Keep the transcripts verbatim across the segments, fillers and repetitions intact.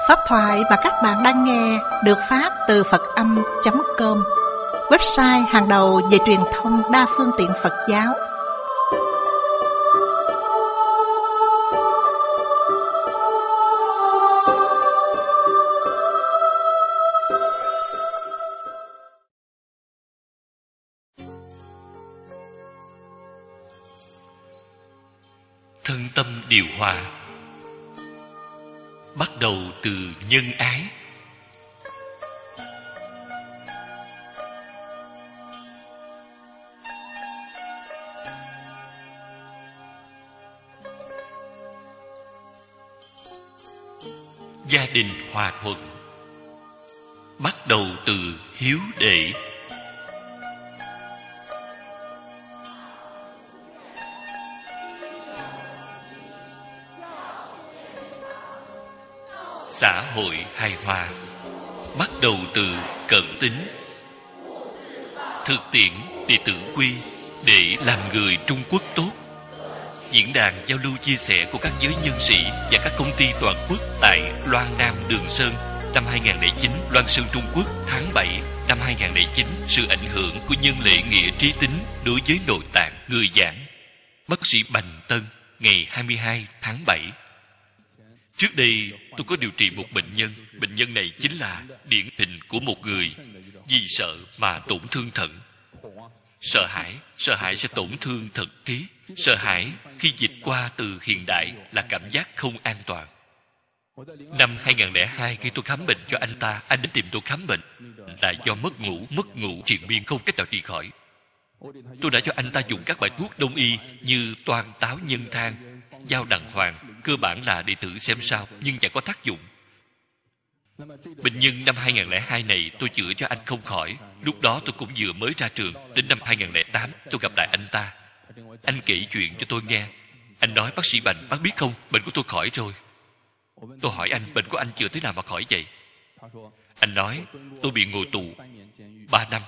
Pháp thoại mà các bạn đang nghe được phát từ Phật Âm chấm com, website hàng đầu về truyền thông đa phương tiện Phật giáo. Thân tâm điều hòa, bắt đầu từ nhân ái. Gia đình hòa thuận, bắt đầu từ hiếu đệ. Xã hội hài hòa, bắt đầu từ cẩn tính. Thực tiễn đệ tử quy để làm người Trung Quốc tốt. Diễn đàn giao lưu chia sẻ của các giới nhân sĩ và các công ty toàn quốc tại Loan Nam Đường Sơn năm hai không không chín, Loan Sơn Trung Quốc tháng bảy năm hai không không chín. Sự ảnh hưởng của nhân lệ nghĩa trí tính đối với nội tạng. Người giảng bác sĩ Bành Tân, ngày hai mươi hai tháng bảy. Trước đây tôi có điều trị một bệnh nhân. Bệnh nhân này chính là điển hình của một người vì sợ mà tổn thương thận. Sợ hãi, sợ hãi sẽ tổn thương thận khí. Sợ hãi khi dịch qua từ hiện đại là cảm giác không an toàn. Năm hai không không hai, khi tôi khám bệnh cho anh ta, anh đến tìm tôi khám bệnh là do mất ngủ, mất ngủ triền miên không cách nào trị khỏi. Tôi đã cho anh ta dùng các bài thuốc đông y như toan táo nhân thang, dao đằng hoàng, cơ bản là để thử xem sao, nhưng chẳng có tác dụng. Bệnh nhân năm hai không không hai này tôi chữa cho anh không khỏi. Lúc đó tôi cũng vừa mới ra trường. Đến năm hai không không tám tôi gặp lại anh ta. Anh kể chuyện cho tôi nghe. Anh nói: bác sĩ Bành, bác biết không, bệnh của tôi khỏi rồi. Tôi hỏi anh: bệnh của anh chữa thế nào mà khỏi vậy? Anh nói: tôi bị ngồi tù ba năm.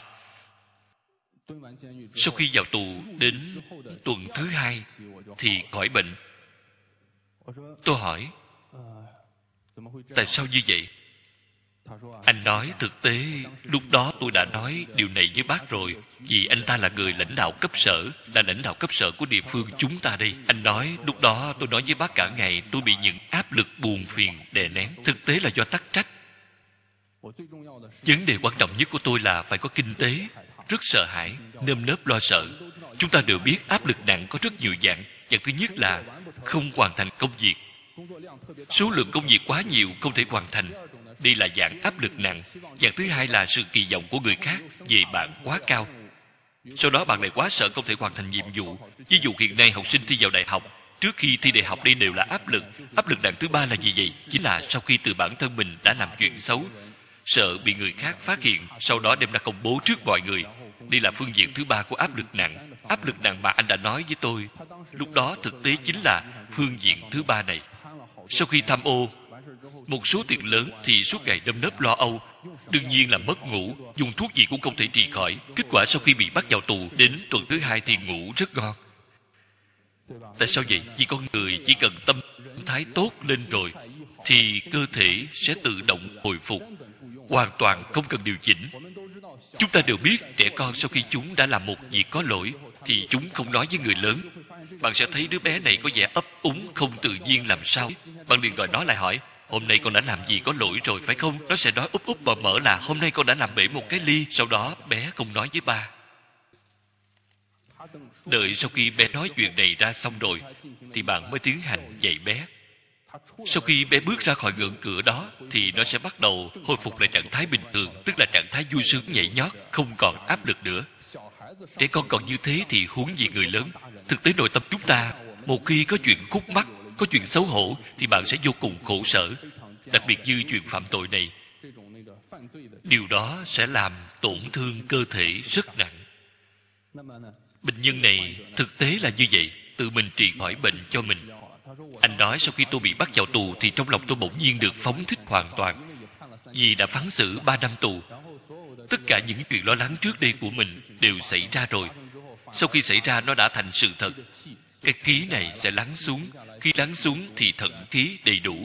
Sau khi vào tù đến tuần thứ hai thì khỏi bệnh. Tôi hỏi: tại sao như vậy? Anh nói: thực tế lúc đó tôi đã nói điều này với bác rồi, vì anh ta là người lãnh đạo cấp sở, là lãnh đạo cấp sở của địa phương chúng ta đây. Anh nói: lúc đó tôi nói với bác cả ngày, tôi bị những áp lực buồn phiền đè nén, thực tế là do tắc trách. Vấn đề quan trọng nhất của tôi là phải có kinh tế. Rất sợ hãi, nơm nớp lo sợ. Chúng ta đều biết áp lực nặng có rất nhiều dạng. Dạng thứ nhất là không hoàn thành công việc. Số lượng công việc quá nhiều, không thể hoàn thành. Đây là dạng áp lực nặng. Dạng thứ hai là sự kỳ vọng của người khác về bạn quá cao. Sau đó bạn lại quá sợ không thể hoàn thành nhiệm vụ. Ví dụ hiện nay học sinh thi vào đại học, trước khi thi đại học đây đều là áp lực. Áp lực nặng thứ ba là gì vậy? Chính là sau khi từ bản thân mình đã làm chuyện xấu, sợ bị người khác phát hiện, sau đó đem ra công bố trước mọi người. Đây là phương diện thứ ba của áp lực nặng. Áp lực nặng mà anh đã nói với tôi lúc đó thực tế chính là phương diện thứ ba này. Sau khi tham ô một số tiền lớn thì suốt ngày nơm nớp lo âu, đương nhiên là mất ngủ, dùng thuốc gì cũng không thể trị khỏi. Kết quả sau khi bị bắt vào tù, đến tuần thứ hai thì ngủ rất ngon. Tại sao vậy? Vì con người chỉ cần tâm thái tốt lên rồi thì cơ thể sẽ tự động hồi phục, hoàn toàn không cần điều chỉnh. Chúng ta đều biết trẻ con sau khi chúng đã làm một việc có lỗi thì chúng không nói với người lớn. Bạn sẽ thấy đứa bé này có vẻ ấp úng không tự nhiên làm sao. Bạn liền gọi nó lại hỏi: hôm nay con đã làm gì có lỗi rồi phải không? Nó sẽ nói úp úp mở mở là hôm nay con đã làm bể một cái ly. Sau đó bé không nói với ba. Đợi sau khi bé nói chuyện này ra xong rồi thì bạn mới tiến hành dạy bé. Sau khi bé bước ra khỏi ngưỡng cửa đó thì nó sẽ bắt đầu hồi phục lại trạng thái bình thường, tức là trạng thái vui sướng nhảy nhót, không còn áp lực nữa. Trẻ con còn như thế thì huống gì người lớn. Thực tế nội tâm chúng ta, một khi có chuyện khúc mắc, có chuyện xấu hổ thì bạn sẽ vô cùng khổ sở. Đặc biệt như chuyện phạm tội này, điều đó sẽ làm tổn thương cơ thể rất nặng. Bệnh nhân này thực tế là như vậy, tự mình trị khỏi bệnh cho mình. Anh nói sau khi tôi bị bắt vào tù thì trong lòng tôi bỗng nhiên được phóng thích hoàn toàn, vì đã phán xử ba năm tù. Tất cả những chuyện lo lắng trước đây của mình đều xảy ra rồi. Sau khi xảy ra nó đã thành sự thật. Cái khí này sẽ lắng xuống. Khi lắng xuống thì thận khí đầy đủ.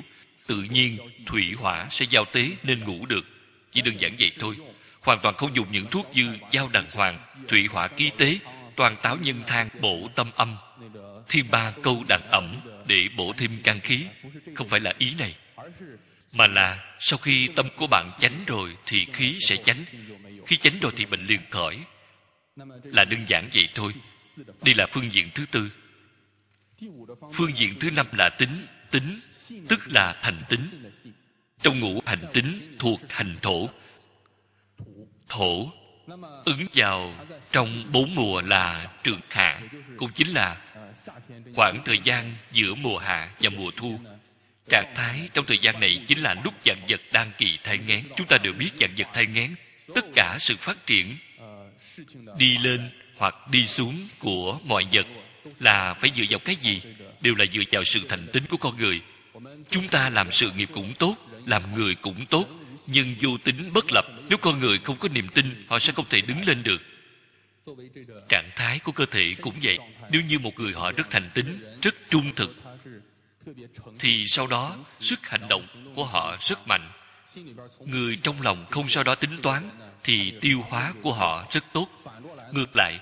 tự nhiên thủy hỏa sẽ giao tế nên ngủ được. Chỉ đơn giản vậy thôi. Hoàn toàn không dùng những thuốc như giao đàng hoàng, thủy hỏa ký tế, toàn táo nhân thang bổ tâm âm, thiên ba câu đàn ẩm để bổ thêm can khí. Không phải là ý này, mà là sau khi tâm của bạn chánh rồi thì khí sẽ chánh. Khí chánh rồi thì bệnh liền khỏi. Là đơn giản vậy thôi. Đây là phương diện thứ tư. Phương diện thứ năm là tính. Tính tức là thành tính. Trong ngũ hành tính thuộc hành thổ. Thổ ứng vào trong bốn mùa là trường hạ, cũng chính là khoảng thời gian giữa mùa hạ và mùa thu. Trạng thái trong thời gian này chính là lúc vạn vật đang kỳ thai nghén. Chúng ta đều biết vạn vật thai nghén, tất cả sự phát triển đi lên hoặc đi xuống của mọi vật là phải dựa vào cái gì? Đều là dựa vào sự thành tính của con người. Chúng ta làm sự nghiệp cũng tốt, làm người cũng tốt, nhưng vô tính bất lập. Nếu con người không có niềm tin, họ sẽ không thể đứng lên được. Trạng thái của cơ thể cũng vậy. Nếu như một người họ rất thành tính, rất trung thực, thì sau đó sức hành động của họ rất mạnh. Người trong lòng không sau đó tính toán thì tiêu hóa của họ rất tốt. Ngược lại,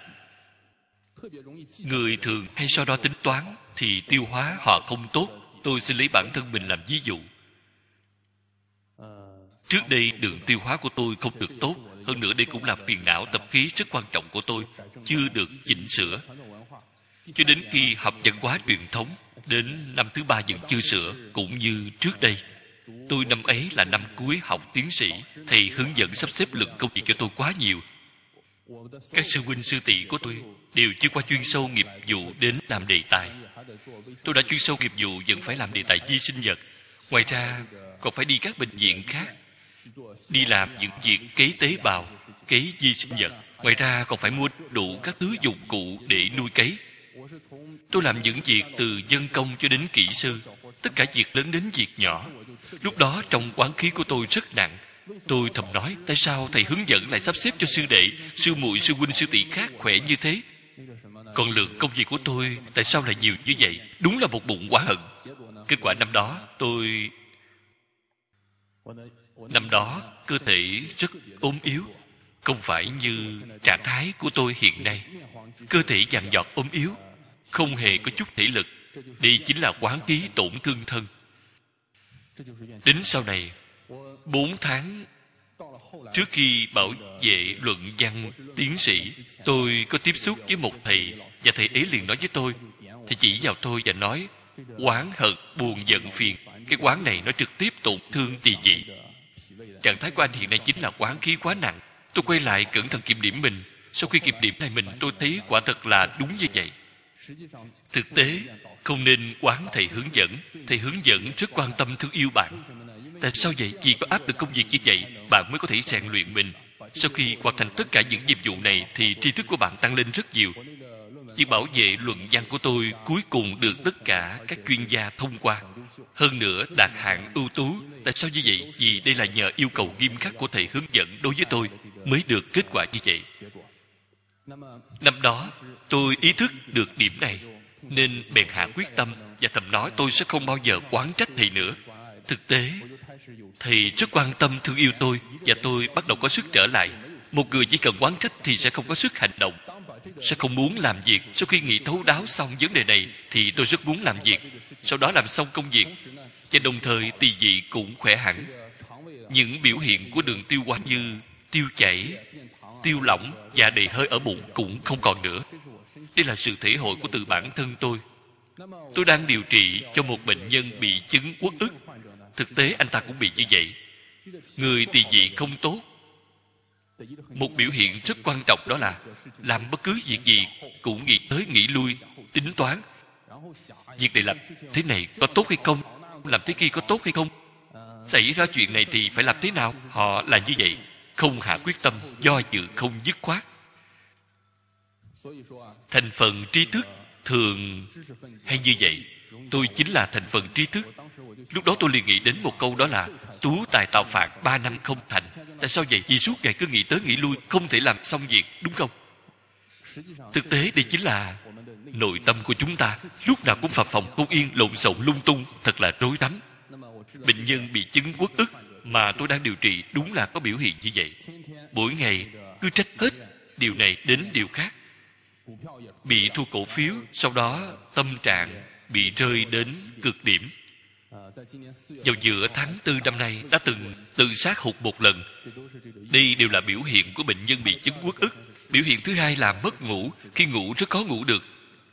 người thường hay sau đó tính toán thì tiêu hóa họ không tốt. Tôi xin lấy bản thân mình làm ví dụ. Trước đây đường tiêu hóa của tôi không được tốt. Hơn nữa đây cũng là phiền não tập khí rất quan trọng của tôi, chưa được chỉnh sửa. Cho đến khi học văn hóa truyền thống, đến năm thứ ba vẫn chưa sửa. Cũng như trước đây, tôi năm ấy là năm cuối học tiến sĩ. Thầy hướng dẫn sắp xếp lượng công việc cho tôi quá nhiều. Các sư huynh sư tỷ của tôi đều chưa qua chuyên sâu nghiệp vụ đến làm đề tài. Tôi đã chuyên sâu nghiệp vụ vẫn phải làm đề tài vi sinh vật. Ngoài ra còn phải đi các bệnh viện khác, đi làm những việc kế tế bào, kế vi sinh vật. Ngoài ra còn phải mua đủ các thứ dụng cụ để nuôi cấy. Tôi làm những việc từ dân công cho đến kỹ sư, tất cả việc lớn đến việc nhỏ. Lúc đó trong quán khí của tôi rất nặng. Tôi thầm nói, tại sao thầy hướng dẫn lại sắp xếp cho sư đệ, sư muội, sư huynh, sư tỷ khác khỏe như thế? Còn lượng công việc của tôi tại sao lại nhiều như vậy? Đúng là một bụng oán hận. Kết quả năm đó tôi Năm đó cơ thể rất ốm yếu, không phải như trạng thái của tôi hiện nay. Cơ thể dằn dọt ốm yếu, không hề có chút thể lực. Đây chính là quán khí tổn thương thân. Đến sau này, bốn tháng trước khi bảo vệ luận văn tiến sĩ, tôi có tiếp xúc với một thầy, và thầy ấy liền nói với tôi, thầy chỉ vào tôi và nói, oán hận, buồn giận phiền, cái quán này nó trực tiếp tổn thương tỳ vị. Trạng thái của anh hiện nay chính là quán khí quá nặng. Tôi quay lại cẩn thận kiểm điểm mình. Sau khi kiểm điểm lại mình, tôi thấy quả thật là đúng như vậy. Thực tế không nên oán thầy hướng dẫn. Thầy hướng dẫn rất quan tâm thương yêu bạn. Tại sao vậy? Vì có áp lực công việc như vậy, bạn mới có thể rèn luyện mình. Sau khi hoàn thành tất cả những nhiệm vụ này thì tri thức của bạn tăng lên rất nhiều. Việc bảo vệ luận văn của tôi cuối cùng được tất cả các chuyên gia thông qua. Hơn nữa đạt hạng ưu tú. Tại sao như vậy? Vì đây là nhờ yêu cầu nghiêm khắc của thầy hướng dẫn đối với tôi mới được kết quả như vậy. Năm đó tôi ý thức được điểm này, nên bèn hạ quyết tâm và thầm nói tôi sẽ không bao giờ oán trách thầy nữa. Thực tế thầy rất quan tâm thương yêu tôi, và tôi bắt đầu có sức trở lại. Một người chỉ cần oán trách thì sẽ không có sức hành động, sẽ không muốn làm việc. Sau khi nghĩ thấu đáo xong vấn đề này thì tôi rất muốn làm việc. Sau đó làm xong công việc, và đồng thời tỳ vị cũng khỏe hẳn. Những biểu hiện của đường tiêu hóa như tiêu chảy, tiêu lỏng và đầy hơi ở bụng cũng không còn nữa. Đây là sự thể hội của từ bản thân tôi. Tôi đang điều trị cho một bệnh nhân bị chứng uất ức. Thực tế anh ta cũng bị như vậy. Người tỳ vị không tốt. Một biểu hiện rất quan trọng đó là làm bất cứ việc gì cũng nghĩ tới nghĩ lui, tính toán. Việc này làm thế này có tốt hay không? Làm thế kia có tốt hay không? Xảy ra chuyện này thì phải làm thế nào? Họ là như vậy, không hạ quyết tâm, do dự không dứt khoát. Thành phần trí thức thường hay như vậy. Tôi chính là thành phần trí thức. Lúc đó tôi liền nghĩ đến một câu, đó là tú tài tạo phản ba năm không thành. Tại sao vậy? Vì suốt ngày cứ nghĩ tới nghĩ lui, không thể làm xong việc, đúng không? Thực tế đây chính là nội tâm của chúng ta, lúc nào cũng phập phồng không yên, lộn xộn lung tung, thật là rối rắm. bệnh nhân bị chứng uất ức mà tôi đang điều trị đúng là có biểu hiện như vậy. Mỗi ngày cứ trách hết điều này đến điều khác. Bị thua cổ phiếu, sau đó tâm trạng bị rơi đến cực điểm. Vào giữa tháng tư năm nay đã từng tự sát hụt một lần. Đây đều là biểu hiện của bệnh nhân bị chứng uất ức. Biểu hiện thứ hai là mất ngủ, khi ngủ rất khó ngủ được.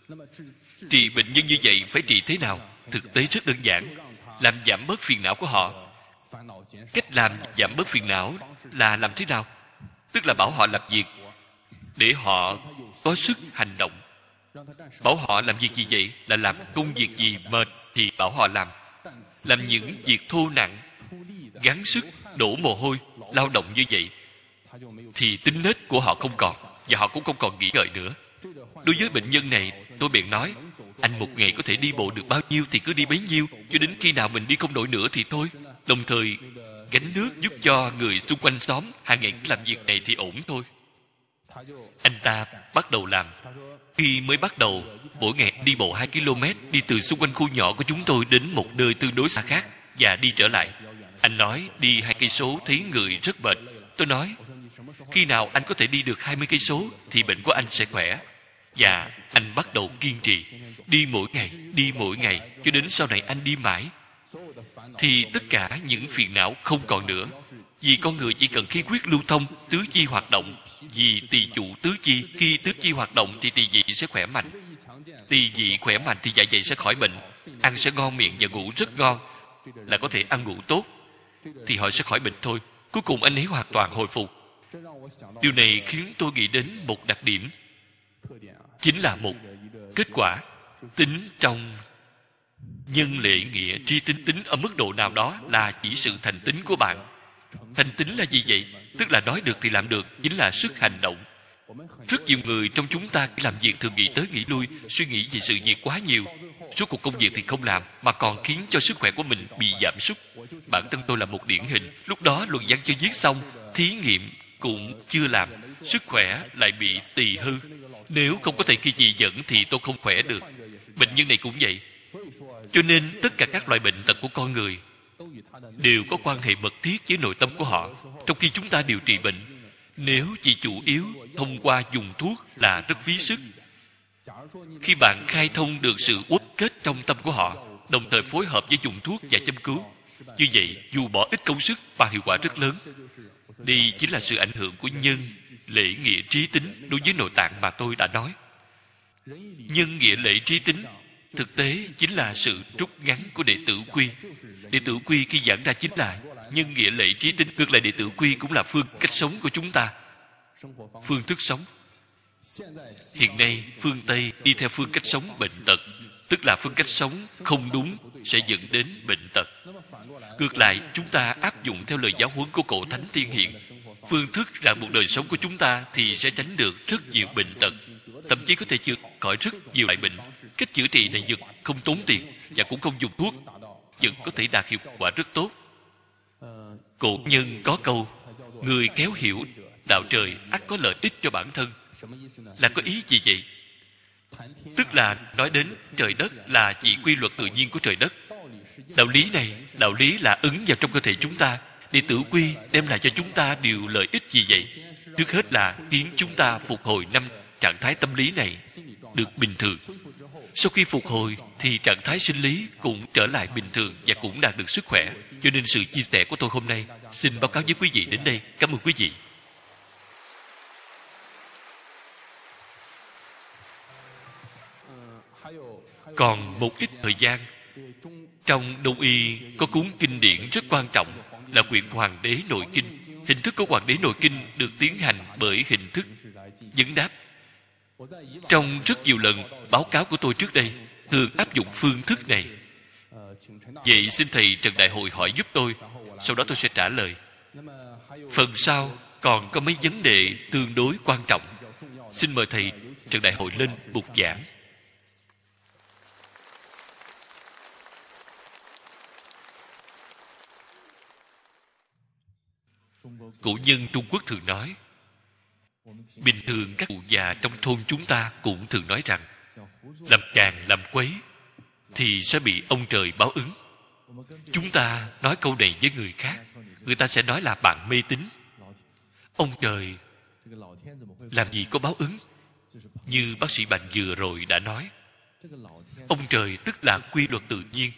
Trị bệnh nhân như vậy phải trị thế nào? Thực tế rất đơn giản, làm giảm bớt phiền não của họ. Cách làm giảm bớt phiền não là làm thế nào? Tức là bảo họ làm việc để họ có sức hành động. Bảo họ làm việc gì vậy? Là làm công việc gì mệt thì bảo họ làm. Làm những việc thô nặng, gắng sức, đổ mồ hôi, lao động như vậy thì tính nết của họ không còn, và họ cũng không còn nghĩ ngợi nữa. Đối với bệnh nhân này, tôi bèn nói, anh một ngày có thể đi bộ được bao nhiêu thì cứ đi bấy nhiêu, cho đến khi nào mình đi không nổi nữa thì thôi. Đồng thời gánh nước giúp cho người xung quanh xóm hàng ngày làm việc này thì ổn thôi. Anh ta bắt đầu làm. Khi mới bắt đầu, mỗi ngày đi bộ hai ki lô mét, đi từ xung quanh khu nhỏ của chúng tôi đến một nơi tương đối xa khác và đi trở lại. Anh nói đi hai cây số thấy người rất mệt. Tôi nói, khi nào anh có thể đi được hai mươi cây số thì bệnh của anh sẽ khỏe. Và anh bắt đầu kiên trì, đi mỗi ngày, đi mỗi ngày, cho đến sau này anh đi mãi. Thì tất cả những phiền não không còn nữa. Vì con người chỉ cần khí huyết lưu thông, tứ chi hoạt động. Vì tỳ chủ tứ chi, khi tứ chi hoạt động thì tỳ vị sẽ khỏe mạnh. Tỳ vị khỏe mạnh thì dạ dày sẽ khỏi bệnh, ăn sẽ ngon miệng và ngủ rất ngon, là có thể ăn ngủ tốt, thì họ sẽ khỏi bệnh thôi. Cuối cùng anh ấy hoàn toàn hồi phục. Điều này khiến tôi nghĩ đến một đặc điểm, chính là một kết quả tính trong nhân lệ nghĩa tri tính. Tính ở mức độ nào đó là chỉ sự thành tính của bạn. Thành tính là gì vậy? Tức là nói được thì làm được, chính là sức hành động. Rất nhiều người trong chúng ta khi làm việc thường nghĩ tới nghĩ lui, suy nghĩ về sự việc quá nhiều. Suốt cuộc công việc thì không làm, mà còn khiến cho sức khỏe của mình bị giảm sút. Bản thân tôi là một điển hình. Lúc đó luận văn chưa viết xong, thí nghiệm cũng chưa làm, sức khỏe lại bị tỳ hư. Nếu không có thầy kia chỉ dẫn thì tôi không khỏe được. Bệnh nhân này cũng vậy. Cho nên tất cả các loại bệnh tật của con người đều có quan hệ mật thiết với nội tâm của họ. Trong khi chúng ta điều trị bệnh, nếu chỉ chủ yếu thông qua dùng thuốc là rất phí sức. Khi bạn khai thông được sự uất kết trong tâm của họ, đồng thời phối hợp với dùng thuốc và châm cứu, như vậy dù bỏ ít công sức mà hiệu quả rất lớn. Đây chính là sự ảnh hưởng của nhân, lễ, nghĩa, trí tính đối với nội tạng mà tôi đã nói. Nhân, nghĩa, lễ, trí tính thực tế chính là sự rút ngắn của đệ tử quy. Đệ tử quy khi giảng ra chính là nhân, nghĩa, lễ, trí tính. Ngược lại, đệ tử quy cũng là phương cách sống của chúng ta, phương thức sống. Hiện nay phương Tây đi theo phương cách sống bệnh tật, tức là phương cách sống không đúng sẽ dẫn đến bệnh tật. Ngược lại, chúng ta áp dụng theo lời giáo huấn của cổ Thánh Tiên Hiền, phương thức ràng buộc đời sống của chúng ta thì sẽ tránh được rất nhiều bệnh tật, thậm chí có thể chữa khỏi rất nhiều loại bệnh. Cách chữa trị này vẫn không tốn tiền và cũng không dùng thuốc, vẫn có thể đạt hiệu quả rất tốt. Cổ nhân có câu, người khéo hiểu đạo trời ắt có lợi ích cho bản thân. Là có ý gì vậy? Tức là nói đến trời đất là chỉ quy luật tự nhiên của trời đất. Đạo lý này, đạo lý là ứng vào trong cơ thể chúng ta. Đệ tử quy đem lại cho chúng ta điều lợi ích gì vậy? Trước hết là khiến chúng ta phục hồi năm trạng thái tâm lý này được bình thường. Sau khi phục hồi thì trạng thái sinh lý cũng trở lại bình thường và cũng đạt được sức khỏe. Cho nên sự chia sẻ của tôi hôm nay xin báo cáo với quý vị đến đây. Cảm ơn quý vị. Còn một ít thời gian, trong Đông y có cuốn kinh điển rất quan trọng là quyển Hoàng đế nội kinh. Hình thức của Hoàng đế nội kinh được tiến hành bởi hình thức vấn đáp. Trong rất nhiều lần báo cáo của tôi trước đây thường áp dụng phương thức này. Vậy xin thầy Trần Đại Hội hỏi giúp tôi, sau đó tôi sẽ trả lời. Phần sau còn có mấy vấn đề tương đối quan trọng. Xin mời thầy Trần Đại Hội lên bục giảng. Cổ nhân Trung Quốc thường nói, bình thường các cụ già trong thôn chúng ta cũng thường nói rằng, làm chàng làm quấy thì sẽ bị ông trời báo ứng. Chúng ta nói câu này với người khác, người ta sẽ nói là bạn mê tín. Ông trời làm gì có báo ứng. Như bác sĩ Bành vừa rồi đã nói, ông trời tức là quy luật tự nhiên.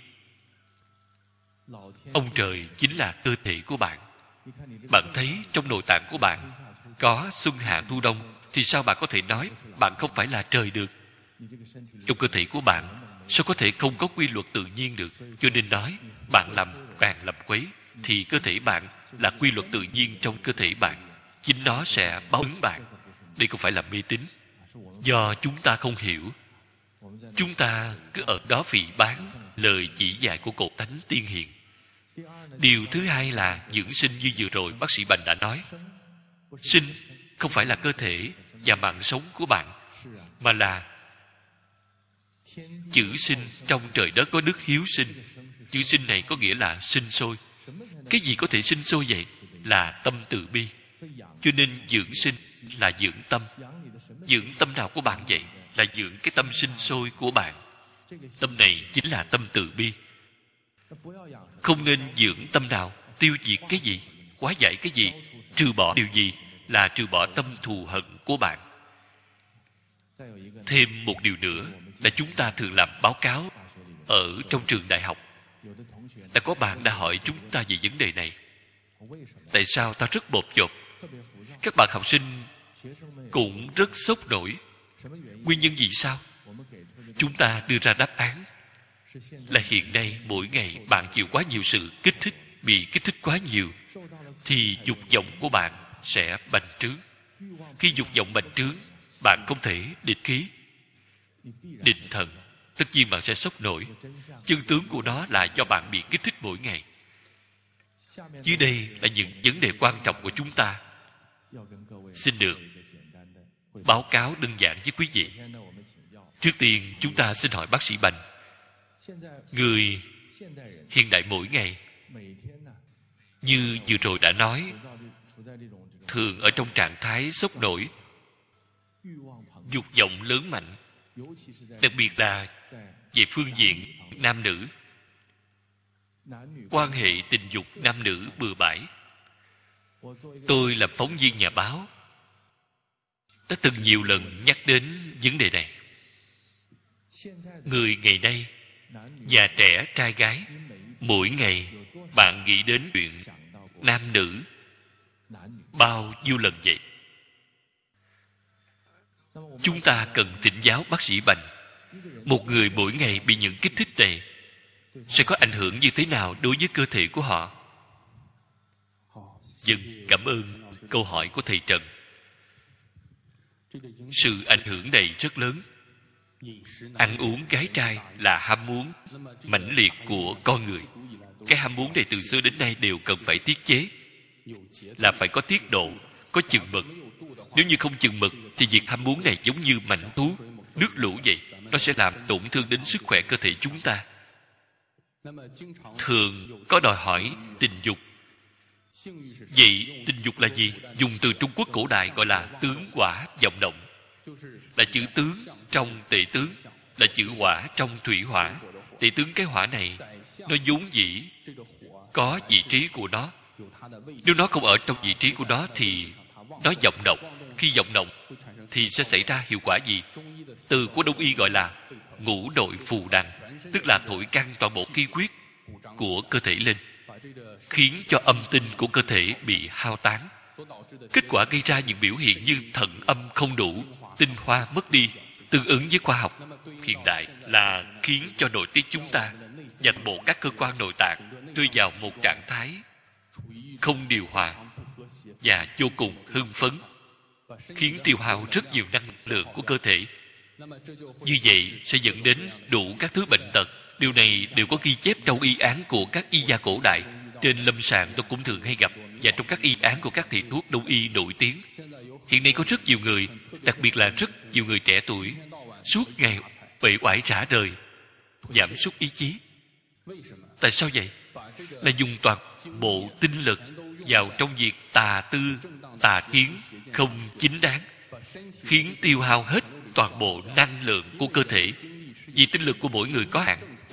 Ông trời chính là cơ thể của bạn. Bạn thấy trong nội tạng của bạn có xuân hạ thu đông, thì sao bạn có thể nói bạn không phải là trời được? Trong cơ thể của bạn sao có thể không có quy luật tự nhiên được? Cho nên nói bạn làm càng làm quấy, thì cơ thể bạn là quy luật tự nhiên trong cơ thể bạn, chính nó sẽ báo ứng bạn. Đây không phải là mê tín. Do chúng ta không hiểu, chúng ta cứ ở đó phỉ báng lời chỉ dạy của Cổ Thánh Tiên Hiền. Điều thứ hai là dưỡng sinh, như vừa rồi bác sĩ Bành đã nói. Sinh không phải là cơ thể và mạng sống của bạn, mà là chữ sinh. Trong trời đất có đức hiếu sinh. Chữ sinh này có nghĩa là sinh sôi. Cái gì có thể sinh sôi vậy? Là tâm từ bi. Cho nên dưỡng sinh là dưỡng tâm. Dưỡng tâm nào của bạn vậy? Là dưỡng cái tâm sinh sôi của bạn. Tâm này chính là tâm từ bi. Không nên dưỡng tâm nào tiêu diệt cái gì, hóa giải cái gì, trừ bỏ điều gì, là trừ bỏ tâm thù hận của bạn. Thêm một điều nữa là chúng ta thường làm báo cáo ở trong trường đại học. Đã có bạn đã hỏi chúng ta về vấn đề này. Tại sao ta rất bột chộp? Các bạn học sinh cũng rất sốc nổi. Nguyên nhân vì sao? Chúng ta đưa ra đáp án là hiện nay mỗi ngày bạn chịu quá nhiều sự kích thích, bị kích thích quá nhiều, thì dục vọng của bạn sẽ bành trướng. Khi dục vọng bành trướng, bạn không thể định khí, định thần, tất nhiên bạn sẽ sốc nổi. Chân tướng của nó là do bạn bị kích thích mỗi ngày. Dưới đây là những vấn đề quan trọng của chúng ta xin được báo cáo đơn giản với quý vị. Trước tiên chúng ta xin hỏi bác sĩ Bành, người hiện đại mỗi ngày như vừa rồi đã nói, thường ở trong trạng thái sốc nổi, dục vọng lớn mạnh, đặc biệt là về phương diện nam nữ. Quan hệ tình dục nam nữ bừa bãi. Tôi làm phóng viên nhà báo đã từng nhiều lần nhắc đến vấn đề này. Người ngày nay, già trẻ trai gái, mỗi ngày bạn nghĩ đến chuyện nam nữ bao nhiêu lần vậy? Chúng ta cần thỉnh giáo bác sĩ Bành, một người mỗi ngày bị những kích thích này sẽ có ảnh hưởng như thế nào đối với cơ thể của họ? Dân cảm ơn câu hỏi của thầy Trần. Sự ảnh hưởng này rất lớn. Ăn uống gái trai là ham muốn mãnh liệt của con người. Cái ham muốn này từ xưa đến nay đều cần phải tiết chế, là phải có tiết độ, có chừng mực. Nếu như không chừng mực thì việc ham muốn này giống như mãnh thú, nước lũ vậy, nó sẽ làm tổn thương đến sức khỏe cơ thể chúng ta. Thường có đòi hỏi tình dục. Vậy tình dục là gì? Dùng từ Trung Quốc cổ đại gọi là tướng hỏa vọng động. Là chữ tướng trong tệ tướng, là chữ hỏa trong thủy hỏa. Tệ tướng cái hỏa này, nó vốn dĩ có vị trí của nó. Nếu nó không ở trong vị trí của nó thì nó vọng động. Khi vọng động thì sẽ xảy ra hiệu quả gì? Từ của Đông y gọi là ngũ đội phù đằng, tức là thổi căng toàn bộ khí huyết của cơ thể lên, khiến cho âm tinh của cơ thể bị hao tán. Kết quả gây ra những biểu hiện như thận âm không đủ, tinh hoa mất đi. Tương ứng với khoa học hiện đại là khiến cho nội tiết chúng ta và bộ các cơ quan nội tạng rơi vào một trạng thái không điều hòa và vô cùng hưng phấn, khiến tiêu hao rất nhiều năng lượng của cơ thể. Như vậy sẽ dẫn đến đủ các thứ bệnh tật. Điều này đều có ghi chép trong y án của các y gia cổ đại. Trên lâm sàng tôi cũng thường hay gặp, và trong các y án của các thầy thuốc đông y nổi tiếng. Hiện nay có rất nhiều người, đặc biệt là rất nhiều người trẻ tuổi, suốt ngày uể oải rã rời, giảm sút ý chí. Tại sao vậy? Là dùng toàn bộ tinh lực vào trong việc tà tư, tà kiến không chính đáng, khiến tiêu hao hết toàn bộ năng lượng của cơ thể. Vì tinh lực của mỗi người có hạn,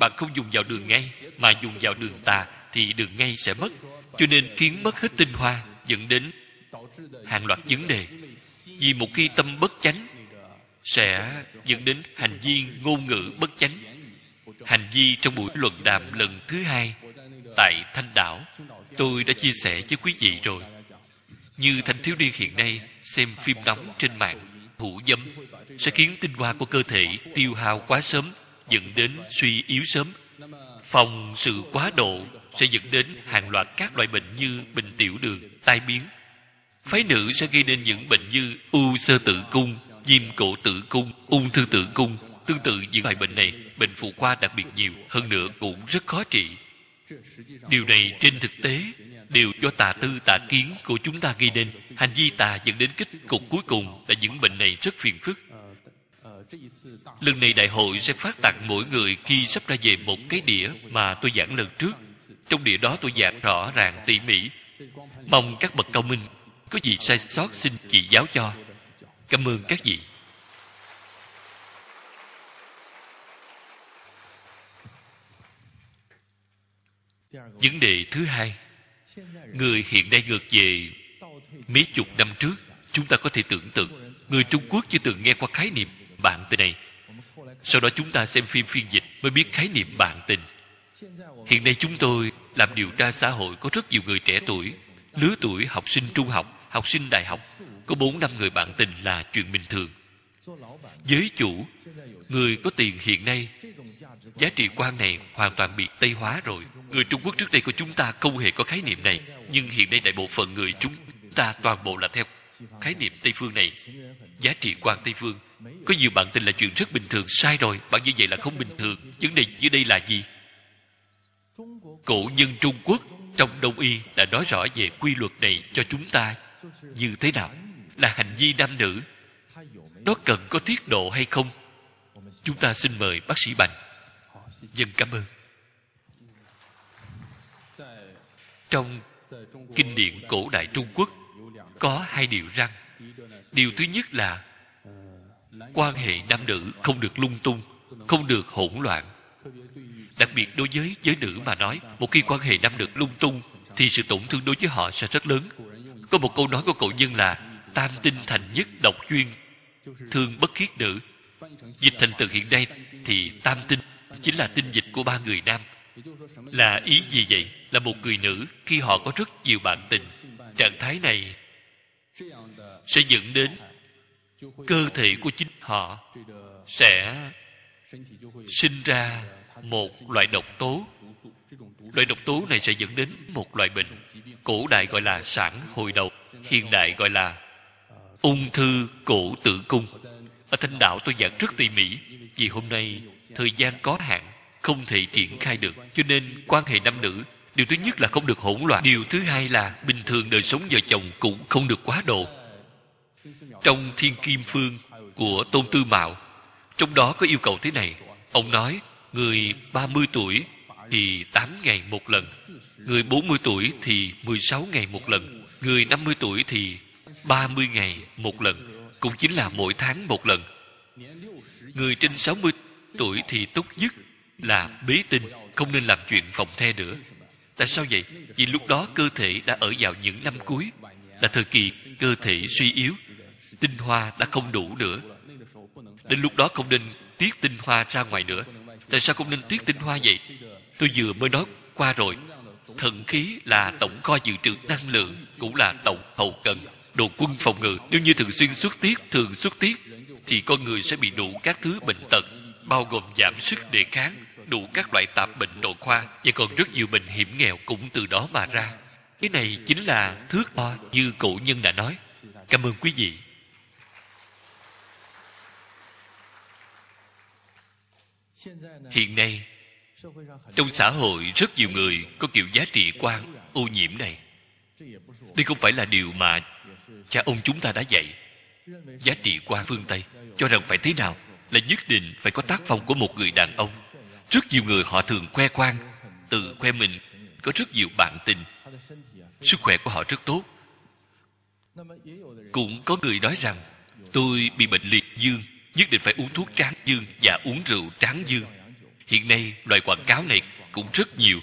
bạn không dùng vào đường ngay mà dùng vào đường tà thì đường ngay sẽ mất. Cho nên khiến mất hết tinh hoa, dẫn đến hàng loạt vấn đề. Vì một khi tâm bất chánh sẽ dẫn đến hành vi ngôn ngữ bất chánh. Hành vi trong buổi luận đàm lần thứ hai tại Thanh Đảo, tôi đã chia sẻ với quý vị rồi. Như thanh thiếu niên hiện nay xem phim nóng trên mạng, thủ dâm sẽ khiến tinh hoa của cơ thể tiêu hao quá sớm, dẫn đến suy yếu sớm. Phòng sự quá độ sẽ dẫn đến hàng loạt các loại bệnh như bệnh tiểu đường, tai biến. Phái nữ sẽ gây nên những bệnh như u xơ tử cung, viêm cổ tử cung, ung thư tử cung. Tương tự những loại bệnh này, bệnh phụ khoa đặc biệt nhiều, hơn nữa cũng rất khó trị. Điều này trên thực tế đều do tà tư tà kiến của chúng ta gây nên. Hành vi tà dẫn đến kết cục cuối cùng là những bệnh này rất phiền phức. Lần này đại hội sẽ phát tặng mỗi người khi sắp ra về một cái đĩa mà tôi giảng lần trước. Trong đĩa đó tôi giảng rõ ràng tỉ mỉ. Mong các bậc cao minh có gì sai sót xin chỉ giáo cho. Cảm ơn các vị. Vấn đề thứ hai, người hiện nay ngược về mấy chục năm trước. Chúng ta có thể tưởng tượng, người Trung Quốc chưa từng nghe qua khái niệm bạn tình này. Sau đó chúng ta xem phim phiên dịch mới biết khái niệm bạn tình. Hiện nay chúng tôi làm điều tra xã hội, có rất nhiều người trẻ tuổi, lứa tuổi học sinh trung học, học sinh đại học, có bốn năm người bạn tình là chuyện bình thường. Giới chủ, người có tiền hiện nay, giá trị quan này hoàn toàn bị Tây hóa rồi. Người Trung Quốc trước đây của chúng ta không hề có khái niệm này, nhưng hiện nay đại bộ phận người chúng ta toàn bộ là theo khái niệm Tây phương này. Giá trị quan Tây phương, có nhiều bạn tình là chuyện rất bình thường. Sai rồi, bạn như vậy là không bình thường. Vấn đề dưới đây là gì? Cổ nhân Trung Quốc trong Đông y đã nói rõ về quy luật này cho chúng ta như thế nào. Là hành vi nam nữ, nó cần có tiết độ hay không? Chúng ta xin mời bác sĩ Bành. Dân cảm ơn. Trong kinh điển cổ đại Trung Quốc có hai điều răn. Điều thứ nhất là quan hệ nam nữ không được lung tung, không được hỗn loạn. Đặc biệt đối với giới nữ mà nói, một khi quan hệ nam nữ lung tung thì sự tổn thương đối với họ sẽ rất lớn. Có một câu nói của cổ nhân là tam tinh thành nhất độc chuyên, thương bất khiết nữ. Dịch thành từ hiện nay thì tam tinh chính là tinh dịch của ba người nam. Là ý gì vậy? Là một người nữ khi họ có rất nhiều bạn tình, trạng thái này sẽ dẫn đến cơ thể của chính họ sẽ sinh ra một loại độc tố. Loại độc tố này sẽ dẫn đến một loại bệnh. Cổ đại gọi là sản hồi đầu, hiện đại gọi là ung thư cổ tử cung. Ở Thanh Đảo tôi giảng rất tỉ mỉ, vì hôm nay thời gian có hạn, không thể triển khai được. Cho nên quan hệ nam nữ, điều thứ nhất là không được hỗn loạn. Điều thứ hai là bình thường đời sống vợ chồng cũng không được quá độ. Trong Thiên Kim Phương của Tôn Tư Mạo, trong đó có yêu cầu thế này. Ông nói, người ba mươi tuổi thì tám ngày một lần, người bốn mươi tuổi thì mười sáu ngày một lần, người năm mươi tuổi thì ba mươi ngày một lần, cũng chính là mỗi tháng một lần. Người trên sáu mươi tuổi thì tốt nhất là bế tinh, không nên làm chuyện phòng the nữa. Tại sao vậy? Vì lúc đó cơ thể đã ở vào những năm cuối, là thời kỳ cơ thể suy yếu, tinh hoa đã không đủ nữa. Đến lúc đó không nên tiết tinh hoa ra ngoài nữa. Tại sao không nên tiết tinh hoa vậy? Tôi vừa mới nói qua rồi. Thận khí là tổng kho dự trữ năng lượng, cũng là tổng hậu cần, đồ quân phòng ngự. Nếu như thường xuyên xuất tiết, thường xuất tiết, thì con người sẽ bị đủ các thứ bệnh tật, bao gồm giảm sức đề kháng, đủ các loại tạp bệnh nội khoa, và còn rất nhiều bệnh hiểm nghèo cũng từ đó mà ra. Cái này chính là thước đo như cổ nhân đã nói. Cảm ơn quý vị. Hiện nay, trong xã hội rất nhiều người có kiểu giá trị quan ô nhiễm này. Đây không phải là điều mà cha ông chúng ta đã dạy. Giá trị quan phương Tây cho rằng phải thế nào? Là nhất định phải có tác phong của một người đàn ông. Rất nhiều người họ thường khoe khoang, tự khoe mình có rất nhiều bạn tình, sức khỏe của họ rất tốt. Cũng có người nói rằng tôi bị bệnh liệt dương, nhất định phải uống thuốc tráng dương và uống rượu tráng dương. Hiện nay loại quảng cáo này cũng rất nhiều.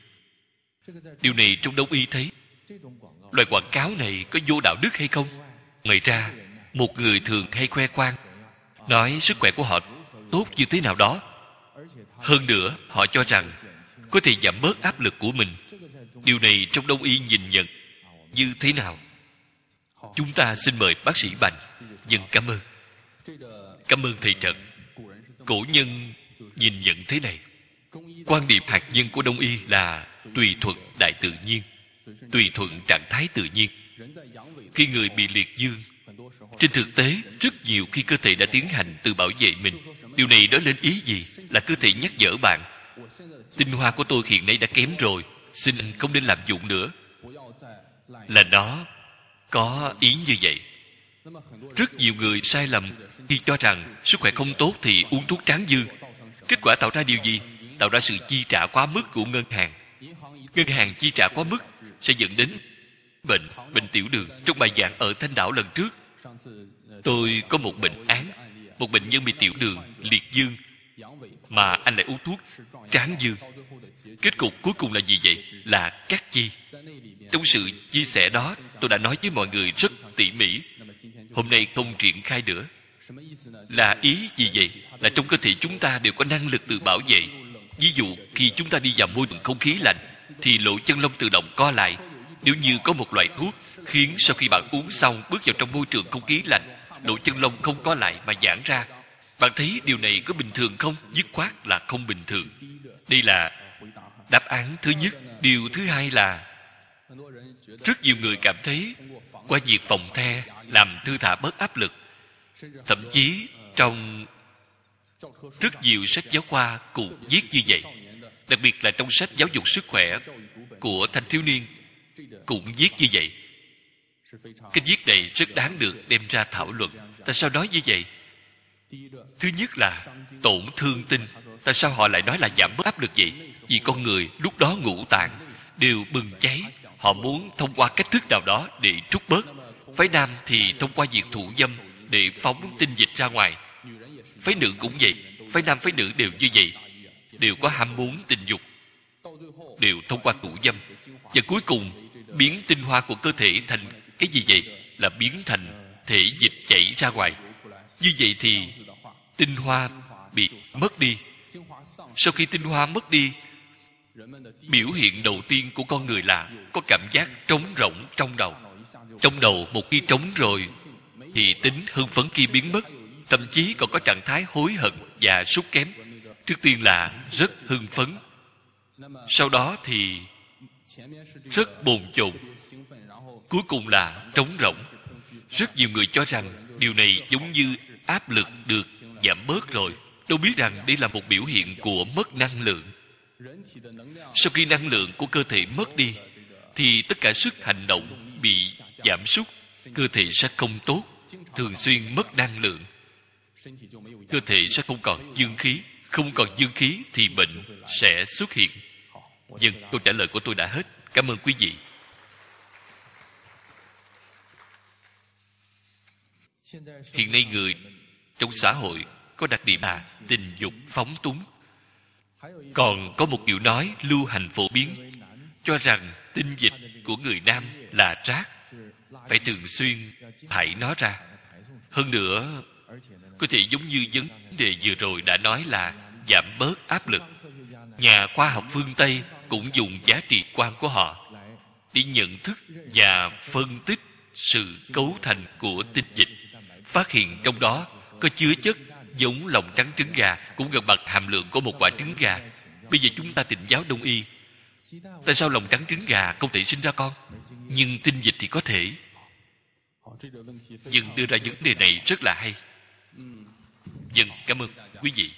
Điều này trong Đông y thấy. Loại quảng cáo này có vô đạo đức hay không? Ngoài ra, một người thường hay khoe khoang, nói sức khỏe của họ tốt như thế nào đó. Hơn nữa, họ cho rằng có thể giảm bớt áp lực của mình. Điều này trong Đông y nhìn nhận như thế nào? Chúng ta xin mời bác sĩ Bành. Dân cảm ơn. Cảm ơn thầy Trần. Cổ nhân nhìn nhận thế này. Quan điểm hạt nhân của Đông y là tùy thuận đại tự nhiên, tùy thuận trạng thái tự nhiên. Khi người bị liệt dương, trên thực tế rất nhiều khi cơ thể đã tiến hành tự bảo vệ mình. Điều này nói lên ý gì? Là cơ thể nhắc nhở bạn, tinh hoa của tôi hiện nay đã kém rồi, xin anh không nên làm dụng nữa. Là nó có ý như vậy. Rất nhiều người sai lầm khi cho rằng sức khỏe không tốt thì uống thuốc tráng dương. Kết quả tạo ra điều gì? Tạo ra sự chi trả quá mức của ngân hàng. Ngân hàng chi trả quá mức sẽ dẫn đến bệnh, bệnh tiểu đường. Trong bài giảng ở Thanh Đảo lần trước, tôi có một bệnh án, một bệnh nhân bị tiểu đường, liệt dương, mà anh lại uống thuốc tráng dương. Kết cục cuối cùng là gì vậy? Là cắt chi. Trong sự chia sẻ đó, tôi đã nói với mọi người rất tỉ mỉ. Hôm nay không triển khai nữa. Là ý gì vậy? Là trong cơ thể chúng ta đều có năng lực tự bảo vệ. Ví dụ, khi chúng ta đi vào môi trường không khí lạnh, thì lỗ chân lông tự động co lại. Nếu như có một loại thuốc khiến sau khi bạn uống xong bước vào trong môi trường không khí lạnh, lỗ chân lông không co lại mà giãn ra, bạn thấy điều này có bình thường không? Dứt khoát là không bình thường. Đây là đáp án thứ nhất. Điều thứ hai là rất nhiều người cảm thấy qua việc phòng the làm thư thả bớt áp lực. Thậm chí trong rất nhiều sách giáo khoa cũng viết như vậy. Đặc biệt là trong sách giáo dục sức khỏe của thanh thiếu niên cũng viết như vậy. Cái viết này rất đáng được đem ra thảo luận. Tại sao nói như vậy? Thứ nhất là tổn thương tinh. Tại sao họ lại nói là giảm bớt áp lực vậy? Vì con người lúc đó ngũ tạng đều bừng cháy. Họ muốn thông qua cách thức nào đó để trút bớt. Phái nam thì thông qua việc thụ dâm để phóng tinh dịch ra ngoài. Phái nữ cũng vậy. Phái nam phái nữ đều như vậy, đều có ham muốn tình dục, đều thông qua thụ dâm. Và cuối cùng biến tinh hoa của cơ thể thành cái gì vậy? Là biến thành thể dịch chảy ra ngoài. Như vậy thì tinh hoa bị mất đi. Sau khi tinh hoa mất đi, biểu hiện đầu tiên của con người là có cảm giác trống rỗng trong đầu. Trong đầu một khi trống rồi thì tính hưng phấn kia biến mất. Thậm chí còn có trạng thái hối hận và sút kém. Trước tiên là rất hưng phấn, sau đó thì rất bồn chồn, cuối cùng là trống rỗng. Rất nhiều người cho rằng điều này giống như áp lực được giảm bớt rồi, đâu biết rằng đây là một biểu hiện của mất năng lượng. Sau khi năng lượng của cơ thể mất đi thì tất cả sức hành động bị giảm sút, cơ thể sẽ không tốt, thường xuyên mất năng lượng. Cơ thể sẽ không còn dương khí. Không còn dương khí thì bệnh sẽ xuất hiện. Dân, câu trả lời của tôi đã hết. Cảm ơn quý vị. Hiện nay người trong xã hội có đặc điểm là tình dục phóng túng. Còn có một kiểu nói lưu hành phổ biến, cho rằng tinh dịch của người nam là rác, phải thường xuyên thải nó ra. Hơn nữa, có thể giống như vấn đề vừa rồi đã nói là giảm bớt áp lực. Nhà khoa học phương Tây cũng dùng giá trị quan của họ để nhận thức và phân tích sự cấu thành của tinh dịch, phát hiện trong đó có chứa chất giống lòng trắng trứng gà, cũng gần bằng hàm lượng của một quả trứng gà. Bây giờ chúng ta tịnh giáo Đông y, tại sao lòng trắng trứng gà không thể sinh ra con, nhưng tinh dịch thì có thể? Dân đưa ra vấn đề này rất là hay. Dân cảm ơn quý vị.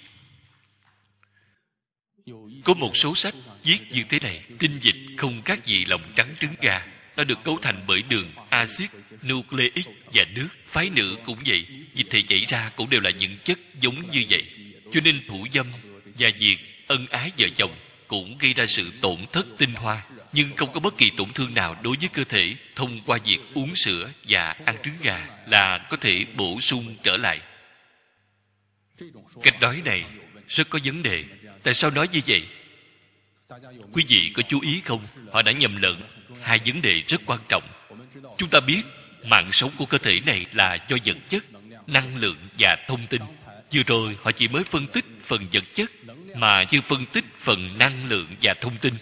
Có một số sách viết như thế này: tinh dịch không khác gì lòng trắng trứng gà, nó được cấu thành bởi đường, axit nucleic và nước. Phái nữ cũng vậy, dịch thể chảy ra cũng đều là những chất giống như vậy. Cho nên thủ dâm và việc ân ái vợ chồng cũng gây ra sự tổn thất tinh hoa, nhưng không có bất kỳ tổn thương nào đối với cơ thể. Thông qua việc uống sữa và ăn trứng gà là có thể bổ sung trở lại. Cách nói này rất có vấn đề. Tại sao nói như vậy? Quý vị có chú ý không? Họ đã nhầm lẫn hai vấn đề rất quan trọng. Chúng ta biết mạng sống của cơ thể này là do vật chất, năng lượng và thông tin. Vừa rồi họ chỉ mới phân tích phần vật chất mà chưa phân tích phần năng lượng và thông tin.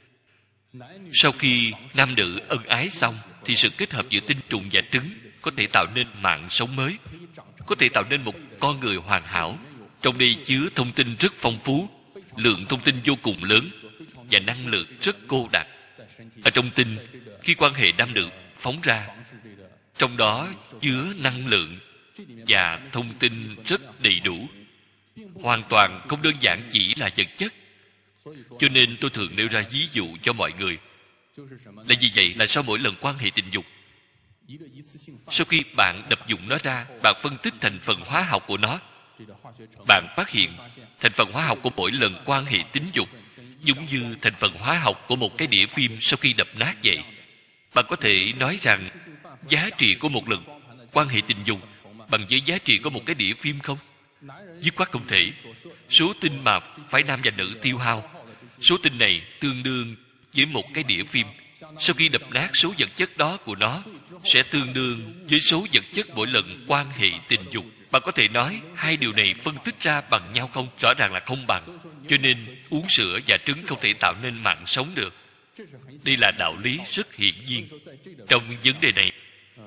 Sau khi nam nữ ân ái xong thì sự kết hợp giữa tinh trùng và trứng có thể tạo nên mạng sống mới, có thể tạo nên một con người hoàn hảo. Trong đây chứa thông tin rất phong phú, lượng thông tin vô cùng lớn và năng lượng rất cô đặc. Ở trong tinh, khi quan hệ nam nữ phóng ra, trong đó chứa năng lượng và thông tin rất đầy đủ, hoàn toàn không đơn giản chỉ là vật chất. Cho nên tôi thường nêu ra ví dụ cho mọi người. Là vì vậy là sau mỗi lần quan hệ tình dục, sau khi bạn đập dụng nó ra, bạn phân tích thành phần hóa học của nó, bạn phát hiện thành phần hóa học của mỗi lần quan hệ tính dục giống như thành phần hóa học của một cái đĩa phim sau khi đập nát vậy. Bạn có thể nói rằng giá trị của một lần quan hệ tình dục bằng với giá trị của một cái đĩa phim không? Dứt khoát không thể. Số tinh mà phải nam và nữ tiêu hao, số tinh này tương đương với một cái đĩa phim. Sau khi đập nát, số vật chất đó của nó sẽ tương đương với số vật chất mỗi lần quan hệ tình dục. Bạn có thể nói hai điều này phân tích ra bằng nhau không? Rõ ràng là không bằng. Cho nên uống sữa và trứng không thể tạo nên mạng sống được. Đây là đạo lý rất hiển nhiên. Trong vấn đề này,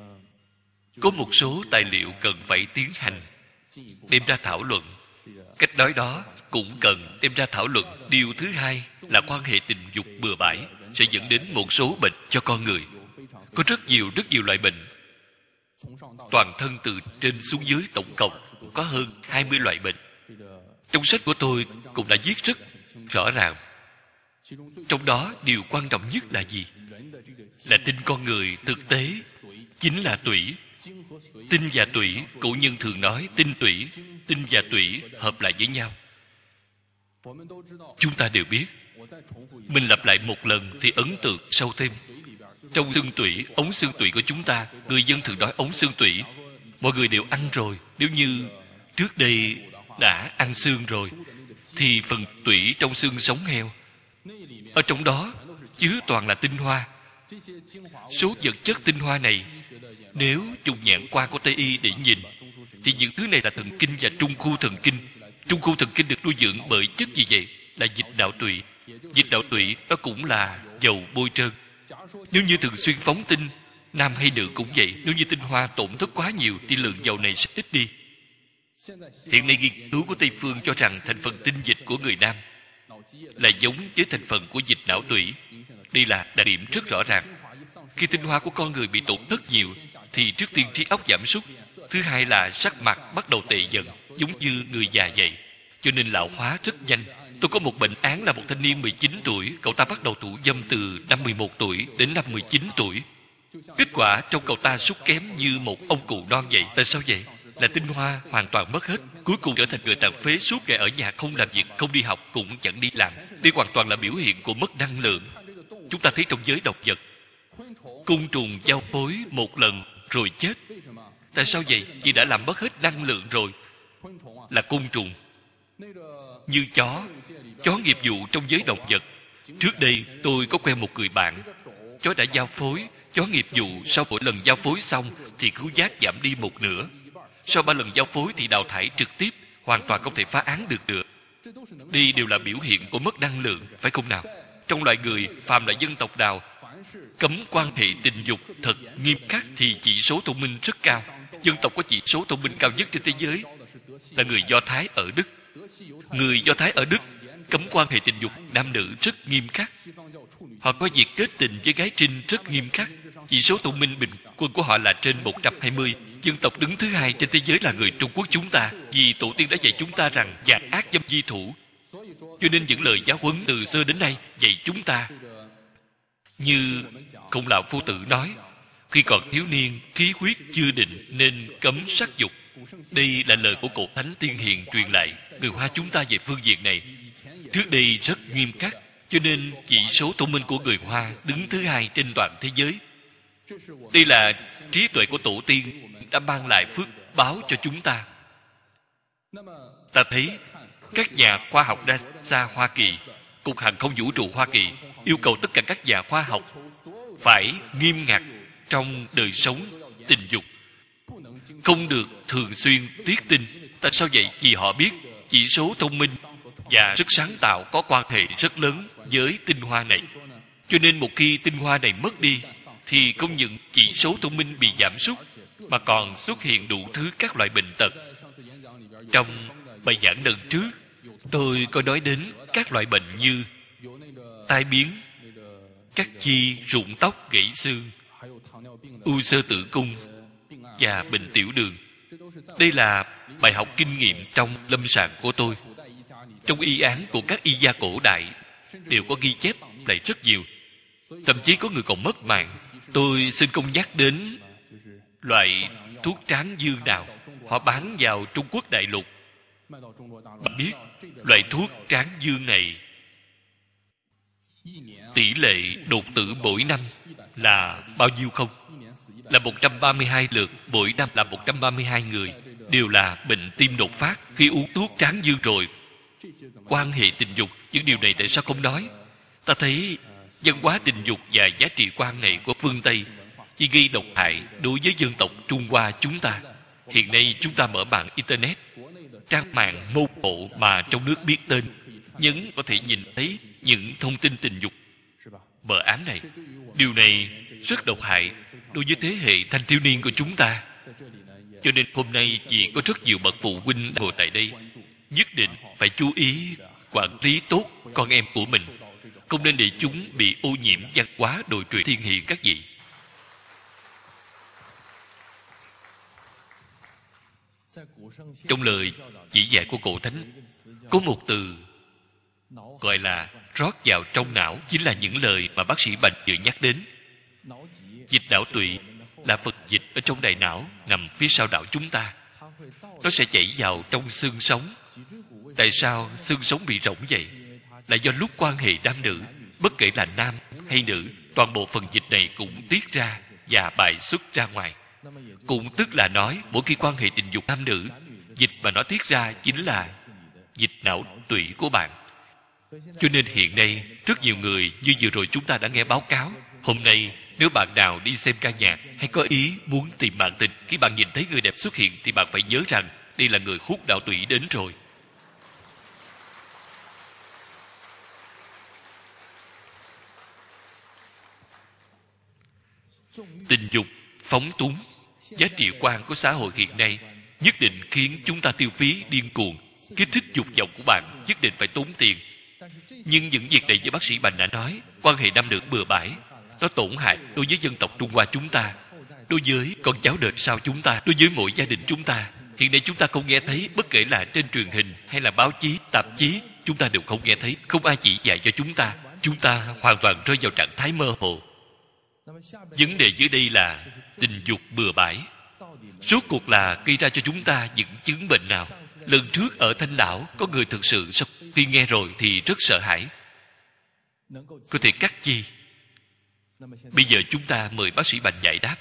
có một số tài liệu cần phải tiến hành, đem ra thảo luận. Cách nói đó cũng cần đem ra thảo luận. Điều thứ hai là quan hệ tình dục bừa bãi sẽ dẫn đến một số bệnh cho con người. Có rất nhiều, rất nhiều loại bệnh. Toàn thân từ trên xuống dưới tổng cộng có hơn hai mươi loại bệnh. Trong sách của tôi cũng đã viết rất rõ ràng. Trong đó điều quan trọng nhất là gì? Là tinh con người thực tế chính là tủy. Tinh và tủy, cổ nhân thường nói tinh tủy, tinh và tủy hợp lại với nhau. Chúng ta đều biết. Mình lặp lại một lần thì ấn tượng sâu thêm. Trong xương tủy, ống xương tủy của chúng ta, người dân thường nói ống xương tủy. Mọi người đều ăn rồi. Nếu như trước đây đã ăn xương rồi, thì phần tủy trong xương sống heo, ở trong đó chứa toàn là tinh hoa. Số vật chất tinh hoa này, nếu dùng nhãn quan của Tây Y để nhìn, thì những thứ này là thần kinh và trung khu thần kinh. Trung khu thần kinh được nuôi dưỡng bởi chất gì vậy? Là dịch đạo tủy. Dịch đạo tủy đó cũng là dầu bôi trơn. Nếu như thường xuyên phóng tinh, nam hay nữ cũng vậy, nếu như tinh hoa tổn thất quá nhiều thì lượng dầu này sẽ ít đi. Hiện nay nghiên cứu của Tây phương cho rằng thành phần tinh dịch của người nam là giống với thành phần của dịch não tủy. Đây là đặc điểm rất rõ ràng. Khi tinh hoa của con người bị tổn thất nhiều thì trước tiên trí óc giảm sút, thứ hai là sắc mặt bắt đầu tệ dần, giống như người già vậy, cho nên lão hóa rất nhanh. Tôi có một bệnh án là một thanh niên mười chín tuổi, cậu ta bắt đầu thủ dâm từ năm mười một tuổi đến năm mười chín tuổi. Kết quả trong cậu ta sút kém như một ông cụ non vậy. Tại sao vậy? Là tinh hoa hoàn toàn mất hết, cuối cùng trở thành người tàn phế, suốt ngày ở nhà không làm việc, không đi học, cũng chẳng đi làm. Đây hoàn toàn là biểu hiện của mất năng lượng. Chúng ta thấy trong giới động vật, côn trùng giao phối một lần rồi chết. Tại sao vậy? Vì đã làm mất hết năng lượng rồi. Là côn trùng. Như chó, chó nghiệp vụ trong giới động vật. Trước đây tôi có quen một người bạn, chó đã giao phối, chó nghiệp vụ sau mỗi lần giao phối xong thì khứu giác giảm đi một nửa. Sau ba lần giao phối thì đào thải trực tiếp, hoàn toàn không thể phá án được nữa. Đây đều là biểu hiện của mất năng lượng, phải không nào? Trong loài người, phàm là dân tộc nào cấm quan hệ tình dục thật nghiêm khắc thì chỉ số thông minh rất cao. Dân tộc có chỉ số thông minh cao nhất trên thế giới là người Do Thái ở Đức. Người Do Thái ở Đức cấm quan hệ tình dục nam nữ rất nghiêm khắc. Họ có việc kết tình với gái trinh rất nghiêm khắc. Chỉ số thông minh bình quân của họ là trên một trăm hai mươi. Dân tộc đứng thứ hai trên thế giới là người Trung Quốc chúng ta, vì tổ tiên đã dạy chúng ta rằng giặc ác dâm di thủ. Cho nên những lời giáo huấn từ xưa đến nay dạy chúng ta. Như Khổng Lão Phu Tử nói, khi còn thiếu niên, khí huyết chưa định nên cấm sắc dục. Đây là lời của cổ thánh tiên hiền truyền lại. Người Hoa chúng ta về phương diện này trước đây rất nghiêm khắc, cho nên chỉ số thông minh của người Hoa đứng thứ hai trên toàn thế giới. Đây là trí tuệ của tổ tiên đã mang lại phước báo cho chúng ta. Ta thấy Các nhà khoa học NASA Hoa Kỳ, Cục Hàng không Vũ trụ Hoa Kỳ yêu cầu tất cả các nhà khoa học phải nghiêm ngặt trong đời sống tình dục, không được thường xuyên tiết tinh. Tại sao vậy? Vì họ biết chỉ số thông minh và sức sáng tạo có quan hệ rất lớn với tinh hoa này. Cho nên một khi tinh hoa này mất đi, thì không những chỉ số thông minh bị giảm sút, mà còn xuất hiện đủ thứ các loại bệnh tật. Trong bài giảng lần trước, tôi có nói đến các loại bệnh như tai biến, các chi rụng tóc gãy xương, u xơ tử cung và bệnh tiểu đường. Đây là bài học kinh nghiệm trong lâm sàng của tôi. Trong y án của các y gia cổ đại đều có ghi chép lại rất nhiều. Thậm chí có người còn mất mạng. Tôi xin không nhắc đến loại thuốc tráng dương nào họ bán vào Trung Quốc đại lục. Bạn biết loại thuốc tráng dương này tỷ lệ đột tử mỗi năm là bao nhiêu không? Là một trăm ba mươi hai lượt. Mỗi năm là một trăm ba mươi hai người đều là bệnh tim đột phát khi uống thuốc tráng dương rồi. Quan hệ tình dục, những điều này tại sao không nói? Ta thấy văn hóa tình dục và giá trị quan này của phương Tây chỉ gây độc hại đối với dân tộc Trung Hoa chúng ta. Hiện nay chúng ta mở mạng Internet, trang mạng mô hộ mà trong nước biết tên, nhấn có thể nhìn thấy những thông tin tình dục mờ ám này. Điều này rất độc hại đối với thế hệ thanh thiếu niên của chúng ta. Cho nên hôm nay chỉ có rất nhiều bậc phụ huynh ngồi tại đây nhất định phải chú ý quản lý tốt con em của mình, không nên để chúng bị ô nhiễm văn hóa đồi trụy thiên hiện các vị. Trong lời chỉ dạy của cổ thánh có một từ gọi là rót vào trong não, chính là những lời mà bác sĩ Bành vừa nhắc đến. Dịch não tụy là vật dịch ở trong đại não nằm phía sau não chúng ta. Nó sẽ chảy vào trong xương sống. Tại sao xương sống bị rỗng vậy? Là do lúc quan hệ nam nữ, bất kể là nam hay nữ, toàn bộ phần dịch này cũng tiết ra và bài xuất ra ngoài. Cũng tức là nói mỗi khi quan hệ tình dục nam nữ, dịch mà nó tiết ra chính là dịch não tụy của bạn. Cho nên hiện nay rất nhiều người như vừa rồi chúng ta đã nghe báo cáo. Hôm nay nếu bạn nào đi xem ca nhạc hay có ý muốn tìm bạn tình, khi bạn nhìn thấy người đẹp xuất hiện thì bạn phải nhớ rằng đây là người hút não tủy đến rồi. Tình dục phóng túng, giá trị quan của xã hội hiện nay nhất định khiến chúng ta tiêu phí điên cuồng. Kích thích dục vọng của bạn nhất định phải tốn tiền. Nhưng những việc này như bác sĩ Bành đã nói, quan hệ nam nữ bừa bãi, nó tổn hại đối với dân tộc Trung Hoa chúng ta, đối với con cháu đời sau chúng ta, đối với mỗi gia đình chúng ta. Hiện nay chúng ta không nghe thấy, bất kể là trên truyền hình hay là báo chí, tạp chí, chúng ta đều không nghe thấy, không ai chỉ dạy cho chúng ta. Chúng ta hoàn toàn rơi vào trạng thái mơ hồ. Vấn đề dưới đây là tình dục bừa bãi rốt cuộc là gây ra cho chúng ta những chứng bệnh nào? Lần trước ở Thanh Đảo có người thực sự sau khi nghe rồi thì rất sợ hãi, có thể cắt chi. Bây giờ chúng ta mời bác sĩ Bành giải đáp.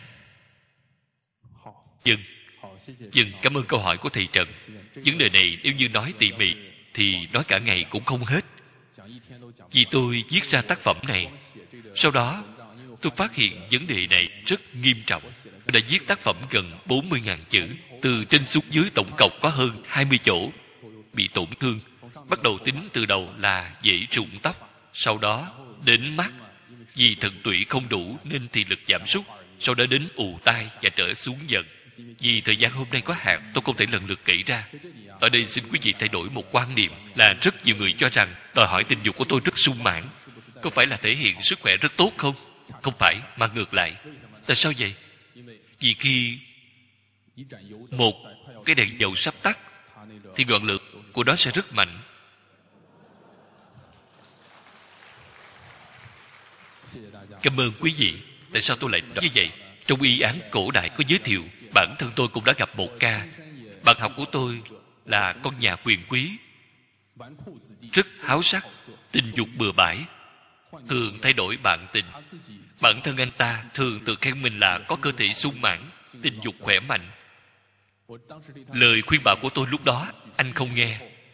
Dân Dân cảm ơn câu hỏi của thầy Trần. Vấn đề này nếu như nói tỉ mỉ thì nói cả ngày cũng không hết. Vì tôi viết ra tác phẩm này, sau đó tôi phát hiện vấn đề này rất nghiêm trọng. Tôi đã viết tác phẩm gần bốn mươi nghìn chữ, từ trên xuống dưới tổng cộng có hơn hai mươi chỗ bị tổn thương. Bắt đầu tính từ đầu là dễ rụng tóc, sau đó đến mắt, vì thận tủy không đủ nên thị lực giảm sút, sau đó đến ù tai và trở xuống dần. Vì thời gian hôm nay có hạn, tôi không thể lần lượt kể ra. Ở đây xin quý vị thay đổi một quan niệm là rất nhiều người cho rằng đòi hỏi tình dục của tôi rất sung mãn. Có phải là thể hiện sức khỏe rất tốt không? Không phải, mà ngược lại. Tại sao vậy? Vì khi một cái đèn dầu sắp tắt thì ngọn lửa của nó sẽ rất mạnh. Cảm ơn quý vị. Tại sao tôi lại nói như vậy? Trong y án cổ đại có giới thiệu, bản thân tôi cũng đã gặp một ca. Bạn học của tôi là con nhà quyền quý, rất háo sắc, tình dục bừa bãi, thường thay đổi bạn tình. Bản thân anh ta thường tự khen mình là có cơ thể sung mãn, tình dục khỏe mạnh. Lời khuyên bảo của tôi lúc đó anh không nghe.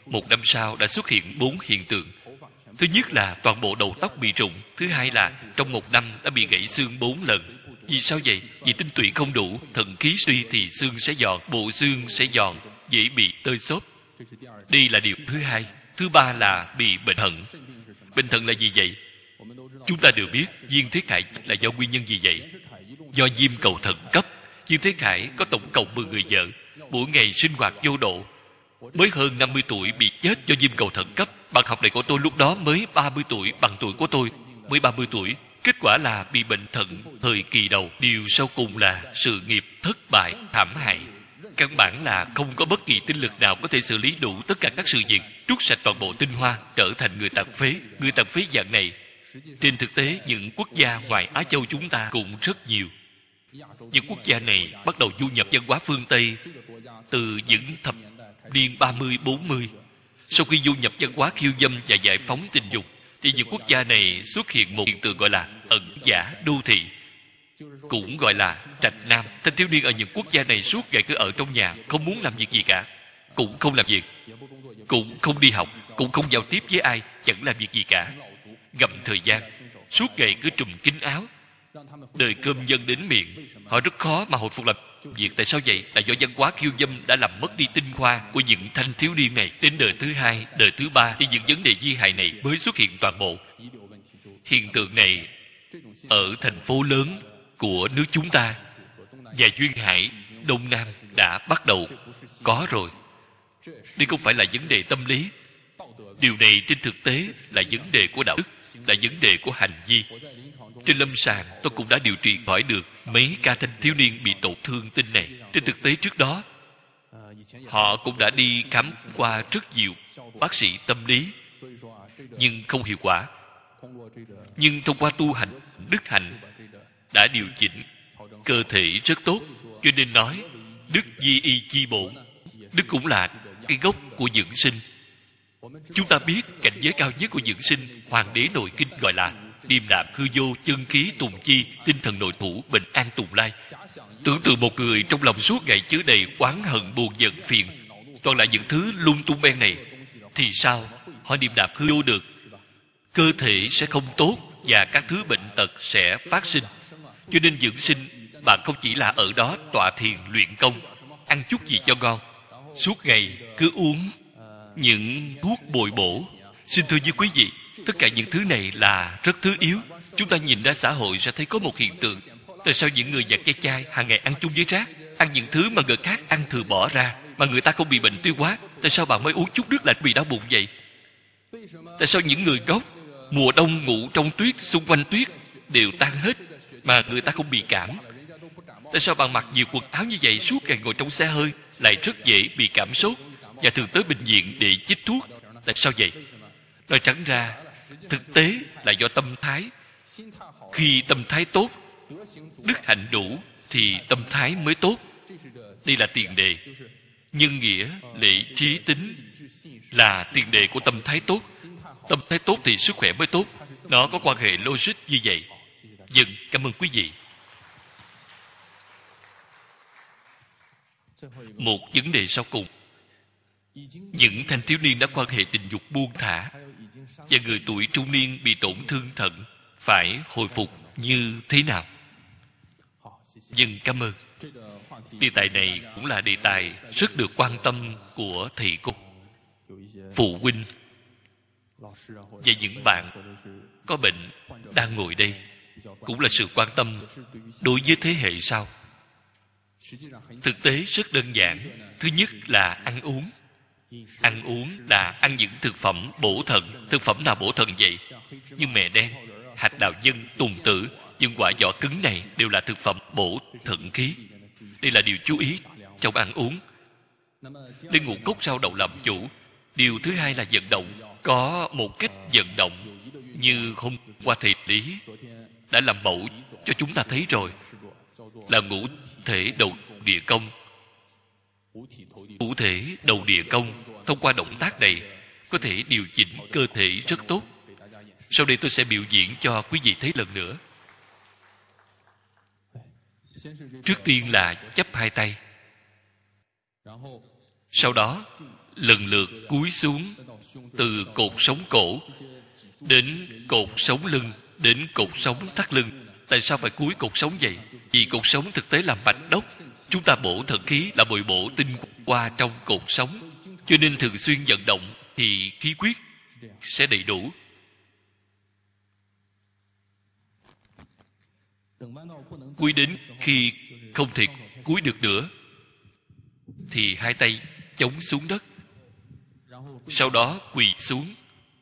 Một năm sau đã xuất hiện bốn hiện tượng. Thứ nhất là toàn bộ đầu tóc bị rụng. Thứ hai là trong một năm đã bị gãy xương bốn lần. Vì sao vậy? Vì tinh tụy không đủ, thận khí suy thì xương sẽ giòn, bộ xương sẽ giòn, dễ bị tơi xốp. Đây là điều thứ hai. Thứ ba là bị bệnh thận. Bệnh thận là gì vậy? Chúng ta đều biết Viên Thế Khải là do nguyên nhân gì vậy? Do viêm cầu thận cấp. Viên Thế Khải có tổng cộng mười người vợ, mỗi ngày sinh hoạt vô độ. Mới hơn năm mươi tuổi bị chết do viêm cầu thận cấp. Bạn học này của tôi lúc đó mới ba mươi tuổi, bằng tuổi của tôi, mới ba mươi tuổi. Kết quả là bị bệnh thận thời kỳ đầu. Điều sau cùng là sự nghiệp thất bại, thảm hại. Căn bản là không có bất kỳ tinh lực nào có thể xử lý đủ tất cả các sự việc, trút sạch toàn bộ tinh hoa, trở thành người tàn phế. Người tàn phế dạng này, trên thực tế những quốc gia ngoài Á Châu chúng ta cũng rất nhiều. Những quốc gia này bắt đầu du nhập văn hóa phương Tây từ những thập niên ba mươi bốn mươi. Sau khi du nhập văn hóa khiêu dâm và giải phóng tình dục, thì những quốc gia này xuất hiện một hiện tượng gọi là ẩn giả đô thị, cũng gọi là trạch nam. Thanh thiếu niên ở những quốc gia này suốt ngày cứ ở trong nhà, không muốn làm việc gì cả, cũng không làm việc, cũng không đi học, cũng không giao tiếp với ai, chẳng làm việc gì cả, gặm thời gian, suốt ngày cứ trùm kín áo, đời cơm dân đến miệng. Họ rất khó mà hồi phục làm việc. Tại sao vậy? Là do văn hóa khiêu dâm đã làm mất đi tinh hoa của những thanh thiếu niên này. Đến đời thứ hai, đời thứ ba thì những vấn đề di hại này mới xuất hiện toàn bộ. Hiện tượng này ở thành phố lớn của nước chúng ta và duyên hải Đông Nam đã bắt đầu có rồi. Đây không phải là vấn đề tâm lý. Điều này trên thực tế là vấn đề của đạo đức, là vấn đề của hành vi. Trên lâm sàng tôi cũng đã điều trị khỏi được mấy ca thanh thiếu niên bị tổn thương tinh này. Trên thực tế trước đó họ cũng đã đi khám qua rất nhiều bác sĩ tâm lý, nhưng không hiệu quả. Nhưng thông qua tu hành đức hạnh đã điều chỉnh cơ thể rất tốt. Cho nên nói đức di y chi bổn. Đức cũng là cái gốc của dưỡng sinh. Chúng ta biết cảnh giới cao nhất của dưỡng sinh, Hoàng đế nội kinh gọi là điềm đạm hư vô, chân khí tùng chi, tinh thần nội thủ, bình an tùng lai. Tưởng tượng một người trong lòng suốt ngày chứa đầy oán hận, buồn giận, phiền, toàn là những thứ lung tung ben này, thì sao họ điềm đạm hư vô được? Cơ thể sẽ không tốt và các thứ bệnh tật sẽ phát sinh. Cho nên dưỡng sinh, bạn không chỉ là ở đó tọa thiền luyện công, ăn chút gì cho ngon, suốt ngày cứ uống những thuốc bồi bổ. Xin thưa với quý vị, tất cả những thứ này là rất thứ yếu. Chúng ta nhìn ra xã hội sẽ thấy có một hiện tượng. Tại sao những người giặt chai chai hàng ngày ăn chung với rác, ăn những thứ mà người khác ăn thừa bỏ ra, mà người ta không bị bệnh tiêu hóa? Tại sao bạn mới uống chút nước lạnh bị đau bụng vậy? Tại sao những người ngốc mùa đông ngủ trong tuyết, xung quanh tuyết đều tan hết, mà người ta không bị cảm? Tại sao bạn mặc nhiều quần áo như vậy, suốt ngày ngồi trong xe hơi, lại rất dễ bị cảm sốt và thường tới bệnh viện để chích thuốc? Tại sao vậy? Nói trắng ra, thực tế là do tâm thái. Khi tâm thái tốt, đức hạnh đủ, thì tâm thái mới tốt. Đây là tiền đề. Nhân nghĩa, lễ, trí, tính là tiền đề của tâm thái tốt. Tâm thái tốt thì sức khỏe mới tốt. Nó có quan hệ logic như vậy. Dần, cảm ơn quý vị. Một vấn đề sau cùng. Những thanh thiếu niên đã quan hệ tình dục buông thả và người tuổi trung niên bị tổn thương thận phải hồi phục như thế nào? Dân cảm ơn. Đề tài này cũng là đề tài rất được quan tâm của thầy cô, phụ huynh và những bạn có bệnh đang ngồi đây. Cũng là sự quan tâm đối với thế hệ sau. Thực tế rất đơn giản. Thứ nhất là ăn uống. Ăn uống là ăn những thực phẩm bổ thận. Thực phẩm nào bổ thận vậy? Như mè đen, hạt đào dân, tùng tử, những quả vỏ cứng này đều là thực phẩm bổ thận khí. Đây là điều chú ý trong ăn uống. Lấy ngũ cốc rau đậu làm chủ. Điều thứ hai là vận động. Có một cách vận động như hôm qua thầy Lý đã làm mẫu cho chúng ta thấy rồi, là ngũ thể đầu địa công. Ngũ thể đầu địa công thông qua động tác này có thể điều chỉnh cơ thể rất tốt. Sau đây tôi sẽ biểu diễn cho quý vị thấy lần nữa. Trước tiên là chắp hai tay, sau đó lần lượt cúi xuống, từ cột sống cổ đến cột sống lưng, đến cột sống thắt lưng. Tại sao phải cúi cột sống vậy? Vì cột sống thực tế là mạch đốc. Chúng ta bổ thận khí là bồi bổ tinh qua trong cột sống, cho nên thường xuyên vận động thì khí huyết sẽ đầy đủ. Cúi đến khi không thể cúi được nữa thì hai tay chống xuống đất, sau đó quỳ xuống,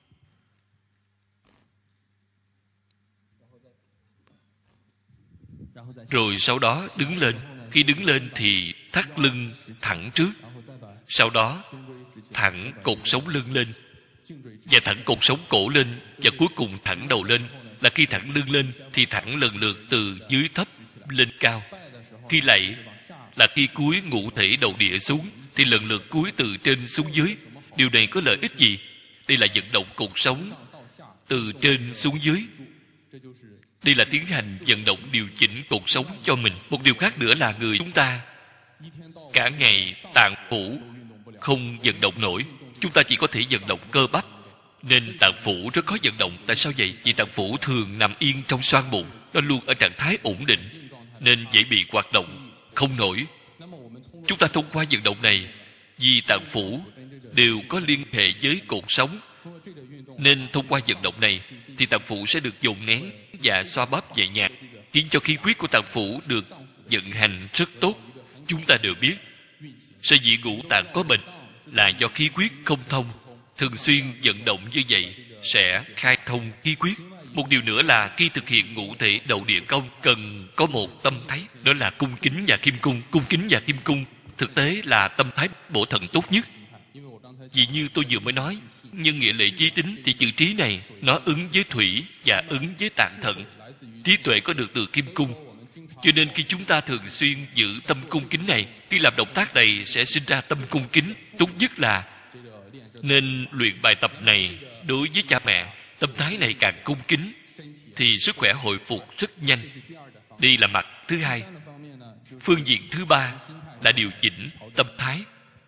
rồi sau đó đứng lên. Khi đứng lên thì thắt lưng thẳng trước, sau đó thẳng cột sống lưng lên, và thẳng cột sống cổ lên, và cuối cùng thẳng đầu lên. Là khi thẳng lưng lên thì thẳng lần lượt từ dưới thấp lên cao. Khi lạy là khi cúi ngũ thể đầu địa xuống, thì lần lượt cúi từ trên xuống dưới. Điều này có lợi ích gì? Đây là vận động cột sống từ trên xuống dưới. Đây là tiến hành vận động điều chỉnh cột sống cho mình. Một điều khác nữa là người chúng ta cả ngày tạng phủ không vận động nổi. Chúng ta chỉ có thể vận động cơ bắp, nên tạng phủ rất khó vận động. Tại sao vậy? Vì tạng phủ thường nằm yên trong xoang bụng, nó luôn ở trạng thái ổn định, nên dễ bị hoạt động không nổi. Chúng ta thông qua vận động này, vì tạng phủ đều có liên hệ với cột sống, nên thông qua vận động này thì tạng phủ sẽ được dồn nén và xoa bóp nhẹ nhàng, khiến cho khí huyết của tạng phủ được vận hành rất tốt. Chúng ta đều biết, sở dĩ ngũ tạng có bệnh là do khí huyết không thông. Thường xuyên vận động như vậy sẽ khai thông khí huyết. Một điều nữa là khi thực hiện ngũ thể đầu địa công cần có một tâm thái, đó là cung kính và kim cung. Cung kính và kim cung thực tế là tâm thái bổ thận tốt nhất. Vì như tôi vừa mới nói, nhân nghĩa lệ trí tính thì chữ trí này nó ứng với thủy và ứng với tạng thận. Trí tuệ có được từ kim cung, cho nên khi chúng ta thường xuyên giữ tâm cung kính này, khi làm động tác này sẽ sinh ra tâm cung kính. Tốt nhất là nên luyện bài tập này đối với cha mẹ. Tâm thái này càng cung kính thì sức khỏe hồi phục rất nhanh. Đây là mặt thứ hai. Phương diện thứ ba là điều chỉnh tâm thái.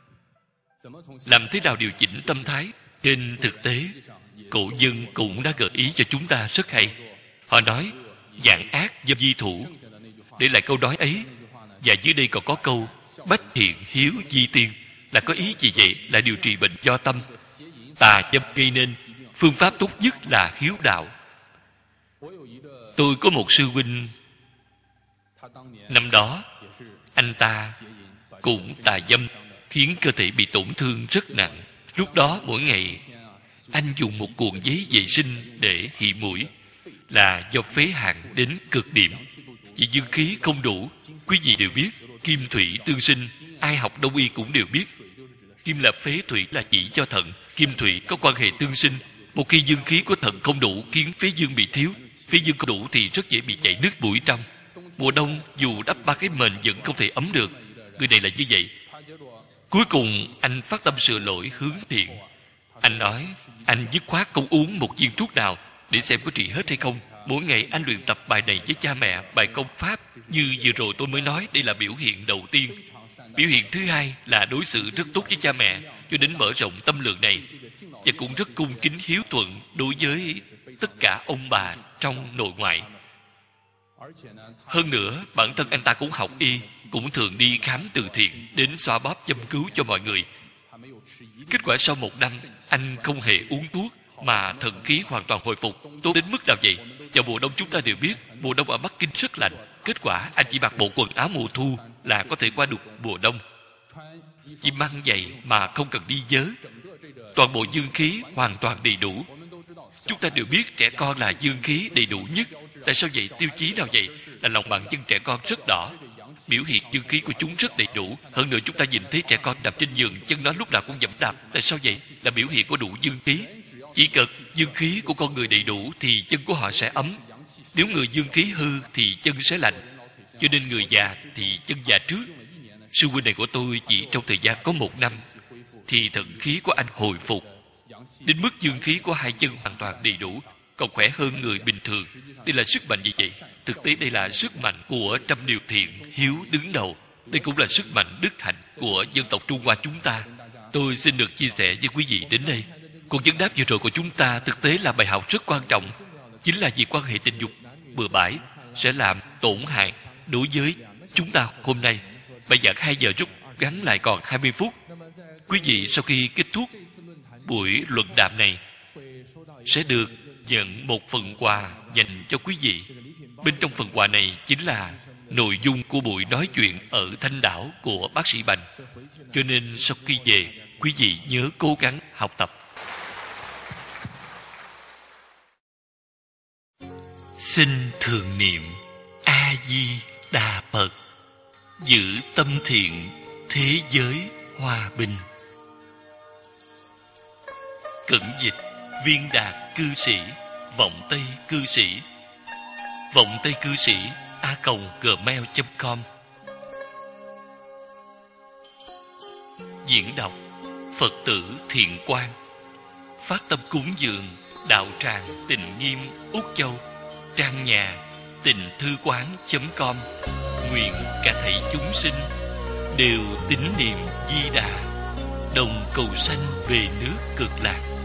Làm thế nào điều chỉnh tâm thái? Trên thực tế, cổ nhân cũng đã gợi ý cho chúng ta rất hay. Họ nói vạn ác do di thủ, để lại câu nói ấy. Và dưới đây còn có câu bách thiện hiếu di tiên. Là có ý gì vậy? Là điều trị bệnh do tâm, tà dâm gây nên. Phương pháp tốt nhất là hiếu đạo. Tôi có một sư huynh, năm đó anh ta cũng tà dâm, khiến cơ thể bị tổn thương rất nặng. Lúc đó mỗi ngày anh dùng một cuộn giấy vệ sinh để hị mũi, là do phế hàn đến cực điểm. Vì dương khí không đủ. Quý vị đều biết kim thủy tương sinh, ai học đông y cũng đều biết. Kim là phế, thủy là chỉ cho thận. Kim thủy có quan hệ tương sinh. Một khi dương khí của thận không đủ khiến phế dương bị thiếu. Phế dương không đủ thì rất dễ bị chảy nước mũi trong. Mùa đông dù đắp ba cái mền vẫn không thể ấm được. Người này là như vậy. Cuối cùng anh phát tâm sửa lỗi hướng thiện. Anh nói anh dứt khoát không uống một viên thuốc nào để xem có trị hết hay không. Mỗi ngày anh luyện tập bài này với cha mẹ, bài công pháp. Như vừa rồi tôi mới nói, đây là biểu hiện đầu tiên. Biểu hiện thứ hai là đối xử rất tốt với cha mẹ, cho đến mở rộng tâm lượng này, và cũng rất cung kính hiếu thuận đối với tất cả ông bà trong nội ngoại. Hơn nữa, bản thân anh ta cũng học y, cũng thường đi khám từ thiện, đến xoa bóp châm cứu cho mọi người. Kết quả sau một năm, anh không hề uống thuốc, mà thận khí hoàn toàn hồi phục. Tốt đến mức nào vậy? Vào mùa đông chúng ta đều biết, mùa đông ở Bắc Kinh rất lạnh. Kết quả anh chỉ mặc bộ quần áo mùa thu là có thể qua được mùa đông. Chỉ mang giày mà không cần đi vớ. Toàn bộ dương khí hoàn toàn đầy đủ. Chúng ta đều biết trẻ con là dương khí đầy đủ nhất. Tại sao vậy? Tiêu chí nào vậy? Là lòng bàn chân trẻ con rất đỏ, biểu hiện dương khí của chúng rất đầy đủ. Hơn nữa chúng ta nhìn thấy trẻ con đạp trên giường, chân nó lúc nào cũng dẫm đạp. Tại sao vậy? Là biểu hiện của đủ dương khí. Chỉ cần dương khí của con người đầy đủ thì chân của họ sẽ ấm. Nếu người dương khí hư thì chân sẽ lạnh. Cho nên người già thì chân già trước. Sư huynh này của tôi chỉ trong thời gian có một năm thì thận khí của anh hồi phục đến mức dương khí của hai chân hoàn toàn đầy đủ, còn khỏe hơn người bình thường. Đây là sức mạnh gì vậy? Thực tế đây là sức mạnh của trăm điều thiện hiếu đứng đầu. Đây cũng là sức mạnh đức hạnh của dân tộc Trung Hoa chúng ta. Tôi xin được chia sẻ với quý vị đến đây. Cuộc vấn đáp vừa rồi của chúng ta thực tế là bài học rất quan trọng. Chính là việc quan hệ tình dục bừa bãi sẽ làm tổn hại đối với chúng ta hôm nay. Bài giảng hai giờ rút gắn lại còn hai mươi phút. Quý vị sau khi kết thúc buổi luận đàm này sẽ được nhận một phần quà dành cho quý vị. Bên trong phần quà này chính là nội dung của buổi nói chuyện ở Thanh Đảo của bác sĩ Bành. Cho nên sau khi về, quý vị nhớ cố gắng học tập. Xin thường niệm A Di Đà Phật, giữ tâm thiện, thế giới hòa bình. Cẩn dịch Viên Đạt cư sĩ, Vọng Tây cư sĩ. Vọng Tây cư sĩ a còng gmail chấm com. Diễn đọc Phật tử Thiện Quang. Phát tâm cúng dường đạo tràng Tịnh Nghiêm Úc Châu. Trang nhà tịnh thư quán chấm com. Nguyện cả thảy chúng sinh đều tín niệm Di Đà, đồng cầu sanh về nước Cực Lạc.